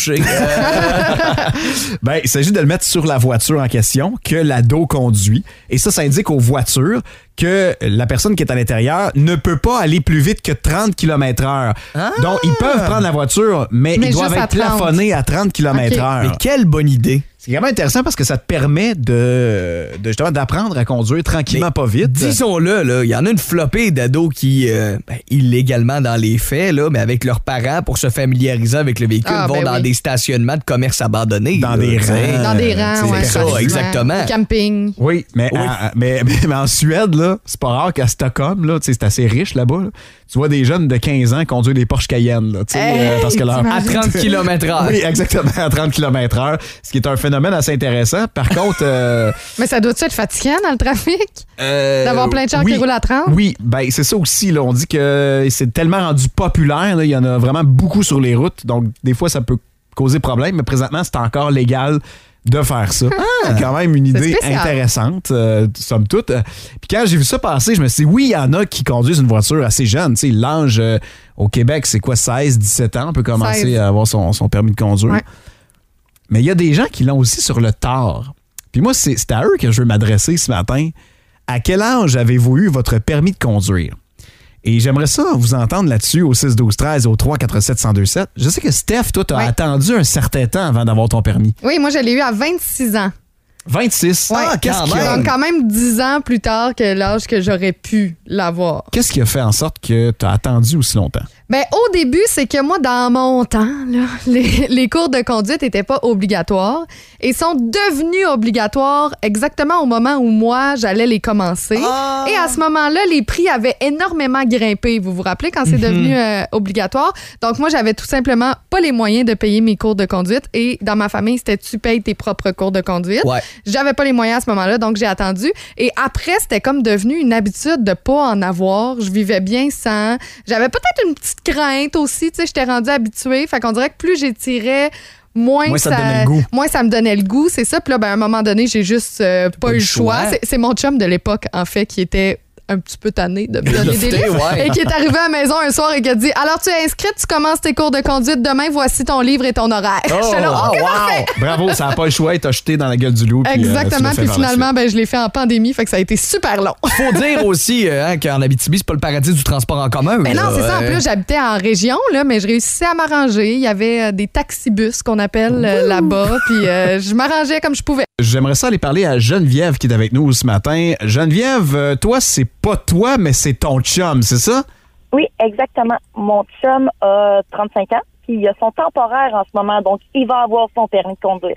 Ben, il s'agit de le mettre sur la voiture en question que l'ado conduit. Et ça, ça indique aux voitures que la personne qui est à l'intérieur ne peut pas aller plus vite que trente kilomètres heure. Ah! Donc, ils peuvent prendre la voiture, mais, Mais ils doivent juste à être plafonnés à trente kilomètres heure. Mais quelle bonne idée! C'est vraiment intéressant parce que ça te permet de, de justement d'apprendre à conduire tranquillement, mais pas vite. Disons-le, là, il y en a une flopée d'ados qui, euh, ben, illégalement dans les faits, là, mais avec leurs parents pour se familiariser avec le véhicule, Ah, vont ben dans oui. des stationnements de commerce abandonnés. Dans là, des tu sais. rangs. Dans des rangs, C'est ouais, ça, pratiquement. exactement. Au camping. Oui, mais, Oui. à- mais, mais, mais en Suède, là, c'est pas rare qu'à Stockholm, là, tu sais, c'est assez riche là-bas. Là. Tu vois des jeunes de quinze ans conduire des Porsche Cayenne. Là, tu sais, Hey, euh, parce que leur... À trente kilomètres heure. Oui, exactement, à trente kilomètres heure, ce qui est un phénomène assez intéressant. Par contre... euh, Mais ça doit-tu être fatigant dans le trafic? euh, D'avoir plein de gens oui, qui roulent à trente? Oui, ben c'est ça aussi. Là. On dit que c'est tellement rendu populaire. Là, il y en a vraiment beaucoup sur les routes. Donc, des fois, ça peut causer problème. Mais présentement, c'est encore légal de faire ça. C'est quand même une idée spécial. intéressante, euh, somme toute. Euh, Puis quand j'ai vu ça passer, je me suis dit, oui, il y en a qui conduisent une voiture assez jeune. Tu sais, l'âge euh, au Québec, c'est quoi, seize, dix-sept ans? On peut commencer seize. à avoir son, son permis de conduire. Ouais. Mais il y a des gens qui l'ont aussi sur le tard. Puis moi, c'est c'est à eux que je veux m'adresser ce matin. À quel âge avez-vous eu votre permis de conduire? Et j'aimerais ça vous entendre là-dessus au six douze treize au trois quatre sept un zéro deux sept. Je sais que Steph, toi, t'as Ouais. attendu un certain temps avant d'avoir ton permis. Oui, moi, je l'ai eu à vingt-six ans. vingt-six. Ouais. Ah, qu'est-ce qui a, Donc, quand même dix ans plus tard que l'âge que j'aurais pu l'avoir. qu'est-ce qui a fait en sorte que t'as attendu aussi longtemps? Ben, au début, c'est que moi, dans mon temps, là, les, les cours de conduite n'étaient pas obligatoires et sont devenus obligatoires exactement au moment où moi, j'allais les commencer. Ah! Et à ce moment-là, les prix avaient énormément grimpé. Vous vous rappelez quand c'est Mhm. devenu euh, obligatoire? Donc, moi, j'avais tout simplement pas les moyens de payer mes cours de conduite et dans ma famille, c'était tu payes tes propres cours de conduite. Ouais. J'avais pas les moyens à ce moment-là, donc j'ai attendu. Et après, c'était comme devenu une habitude de pas en avoir. Je vivais bien sans. J'avais peut-être une petite crainte aussi, tu sais, j'étais rendue habituée. Fait qu'on dirait que plus j'étirais, moins, Moins ça te donnait le goût. moins ça me donnait le goût, c'est ça. Puis là, ben, à un moment donné, j'ai juste euh, pas, eu le choix. choix. C'est, c'est mon chum de l'époque, en fait, qui était un petit peu tanné de me donner des Lofté, livres ouais. et qui est arrivé à la maison un soir et qui a dit « Alors, tu es inscrite, tu commences tes cours de conduite demain, voici ton livre et ton horaire. J'étais là, oh, OK, wow! parfait. Bravo, ça n'a pas le choix, il t'a jeté dans la gueule du loup. puis, euh, tu Exactement, l'as fait puis par la finalement, suite. ben, je l'ai fait en pandémie, fait que ça a été super long. Faut dire aussi euh, hein, qu'en Abitibi, c'est pas le paradis du transport en commun. Mais non, là. c'est ça. En Euh, plus, j'habitais en région, là, mais je réussissais à m'arranger. Il y avait euh, des taxibus qu'on appelle euh, là-bas, puis euh, je m'arrangeais comme je pouvais. J'aimerais ça aller parler à Geneviève qui est avec nous ce matin. Geneviève, euh, toi, c'est pas toi, mais c'est ton chum, c'est ça? Oui, exactement. Mon chum a trente-cinq ans, puis il a son temporaire en ce moment, donc il va avoir son permis de conduire.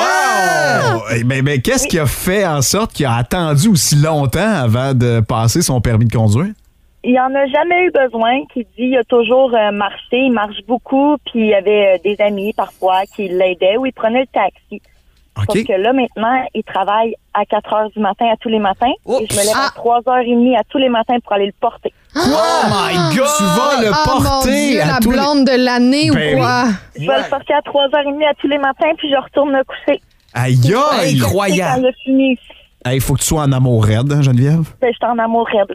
Wow! Eh ben, ben, qu'est-ce qui a fait en sorte qu'il a attendu aussi longtemps avant de passer son permis de conduire? Il en a jamais eu besoin, qui dit il a toujours euh, marché, il marche beaucoup, puis il y avait euh, des amis parfois qui l'aidaient ou il prenait le taxi. OK. Sauf que là, maintenant, il travaille à quatre heures du matin à tous les matins et je me lève Ah. à trois heures trente à tous les matins pour aller le porter. Oh my God! Tu vas le Oh mon porter Dieu, à la tous les- blonde de l'année Ben ou quoi? Je vais le porter à trois heures trente à tous les matins, puis je retourne me coucher. Aïe aïe! Quand Incroyable! il a fini, Il faut que tu sois en amour raide, hein, Geneviève? ben, je suis en amour raide.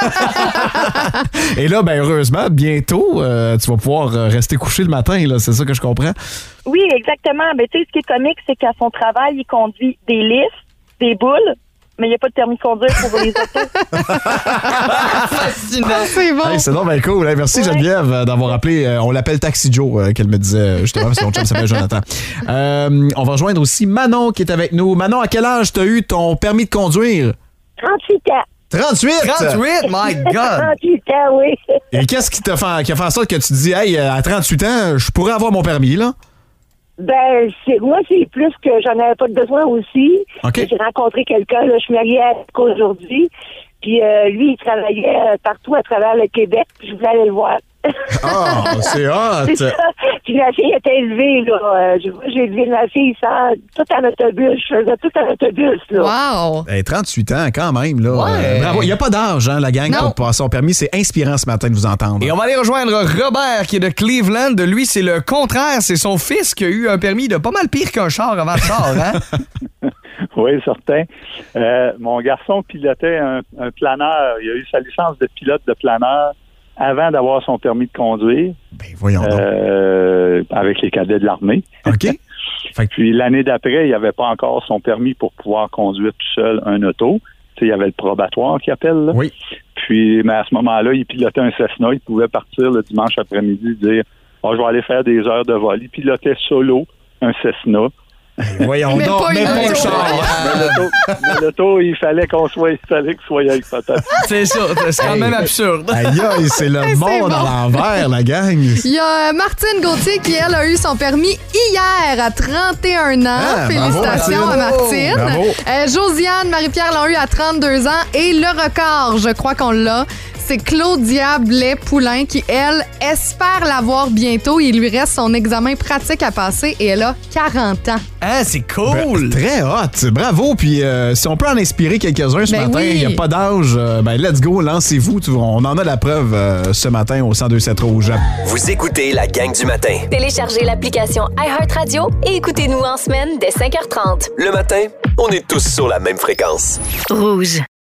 Et là, ben heureusement, bientôt, euh, tu vas pouvoir euh, rester couché le matin, là. C'est ça que je comprends? Oui, exactement. Ben, tu sais, ce qui est comique, c'est qu'à son travail, il conduit des lifts, des boules, mais il n'y a pas de permis de conduire pour les autos. Fascinant! C'est bon. Hey, c'est donc bien cool. Hey, merci Ouais. Geneviève euh, d'avoir appelé. euh, on l'appelle Taxi Joe, euh, qu'elle me disait euh, justement, parce que son chum s'appelle Jonathan. Euh, on va rejoindre aussi Manon qui est avec nous. Manon, à quel âge t'as eu ton permis de conduire? trente-huit ans. trente-huit! trente-huit, my God! trente-huit ans, oui. Et qu'est-ce qui t'a fait, qui a fait en sorte que tu te dis, hey, euh, à trente-huit ans, je pourrais avoir mon permis, là? Ben, c'est, moi, c'est plus que j'en avais pas de besoin aussi. OK. J'ai rencontré quelqu'un, là, je suis mariée à aujourd'hui. Puis euh, lui, il travaillait euh, partout à travers le Québec. Puis je voulais aller le voir. Ah, c'est hot! C'est ça. Puis la fille était élevée, là. Euh, je vois, j'ai élevé ma fille sans tout en autobus. Je faisais tout en autobus, là. Wow! Hey, trente-huit ans, quand même, là. Ouais. Euh, bravo. Il n'y a pas d'âge, hein, la gang, Non. pour passer son permis. C'est inspirant ce matin de vous entendre. Et on va aller rejoindre Robert qui est de Cleveland. Lui, c'est le contraire. C'est son fils qui a eu un permis de pas mal pire qu'un char avant le char, hein? Oui, certain. Euh, mon garçon pilotait un, un planeur. Il a eu sa licence de pilote de planeur avant d'avoir son permis de conduire. Ben, voyons donc. Euh, avec les cadets de l'armée. OK. Fait que puis l'année d'après, il n'avait pas encore son permis pour pouvoir conduire tout seul un auto. Tu sais, il y avait le probatoire qui appelle. Là. Oui. Puis, mais à ce moment-là, il pilotait un Cessna. Il pouvait partir le dimanche après-midi dire oh, je vais aller faire des heures de vol. Il pilotait solo un Cessna. Ben, voyons Mais donc, pas même une pas le auto. char. Mais l'auto, mais l'auto, il fallait qu'on soit, il fallait qu'il soit avec peut-être. C'est ça, c'est quand Hey. même absurde. Aïe, aïe, c'est le Hey, c'est monde bon. à l'envers, la gang. Il y a Martine Gauthier qui, elle, a eu son permis hier à trente et un ans. Ah, Félicitations bravo, à Martine. Bravo. Euh, Josiane, Marie-Pierre l'ont eu à trente-deux ans. Et le record, je crois qu'on l'a, c'est Claudia Blais-Poulain qui, elle, espère l'avoir bientôt. Il lui reste son examen pratique à passer et elle a quarante ans. Ah, c'est cool! Ben, très hot. Bravo. Puis euh, si on peut en inspirer quelques-uns ce Ben matin, il oui. n'y a pas d'âge. euh, ben, let's go, lancez-vous. Tu- On en a la preuve euh, ce matin au cent deux sept Rouge. Vous écoutez la gang du matin. Téléchargez l'application iHeartRadio et écoutez-nous en semaine dès cinq heures trente. Le matin, on est tous sur la même fréquence. Rouge.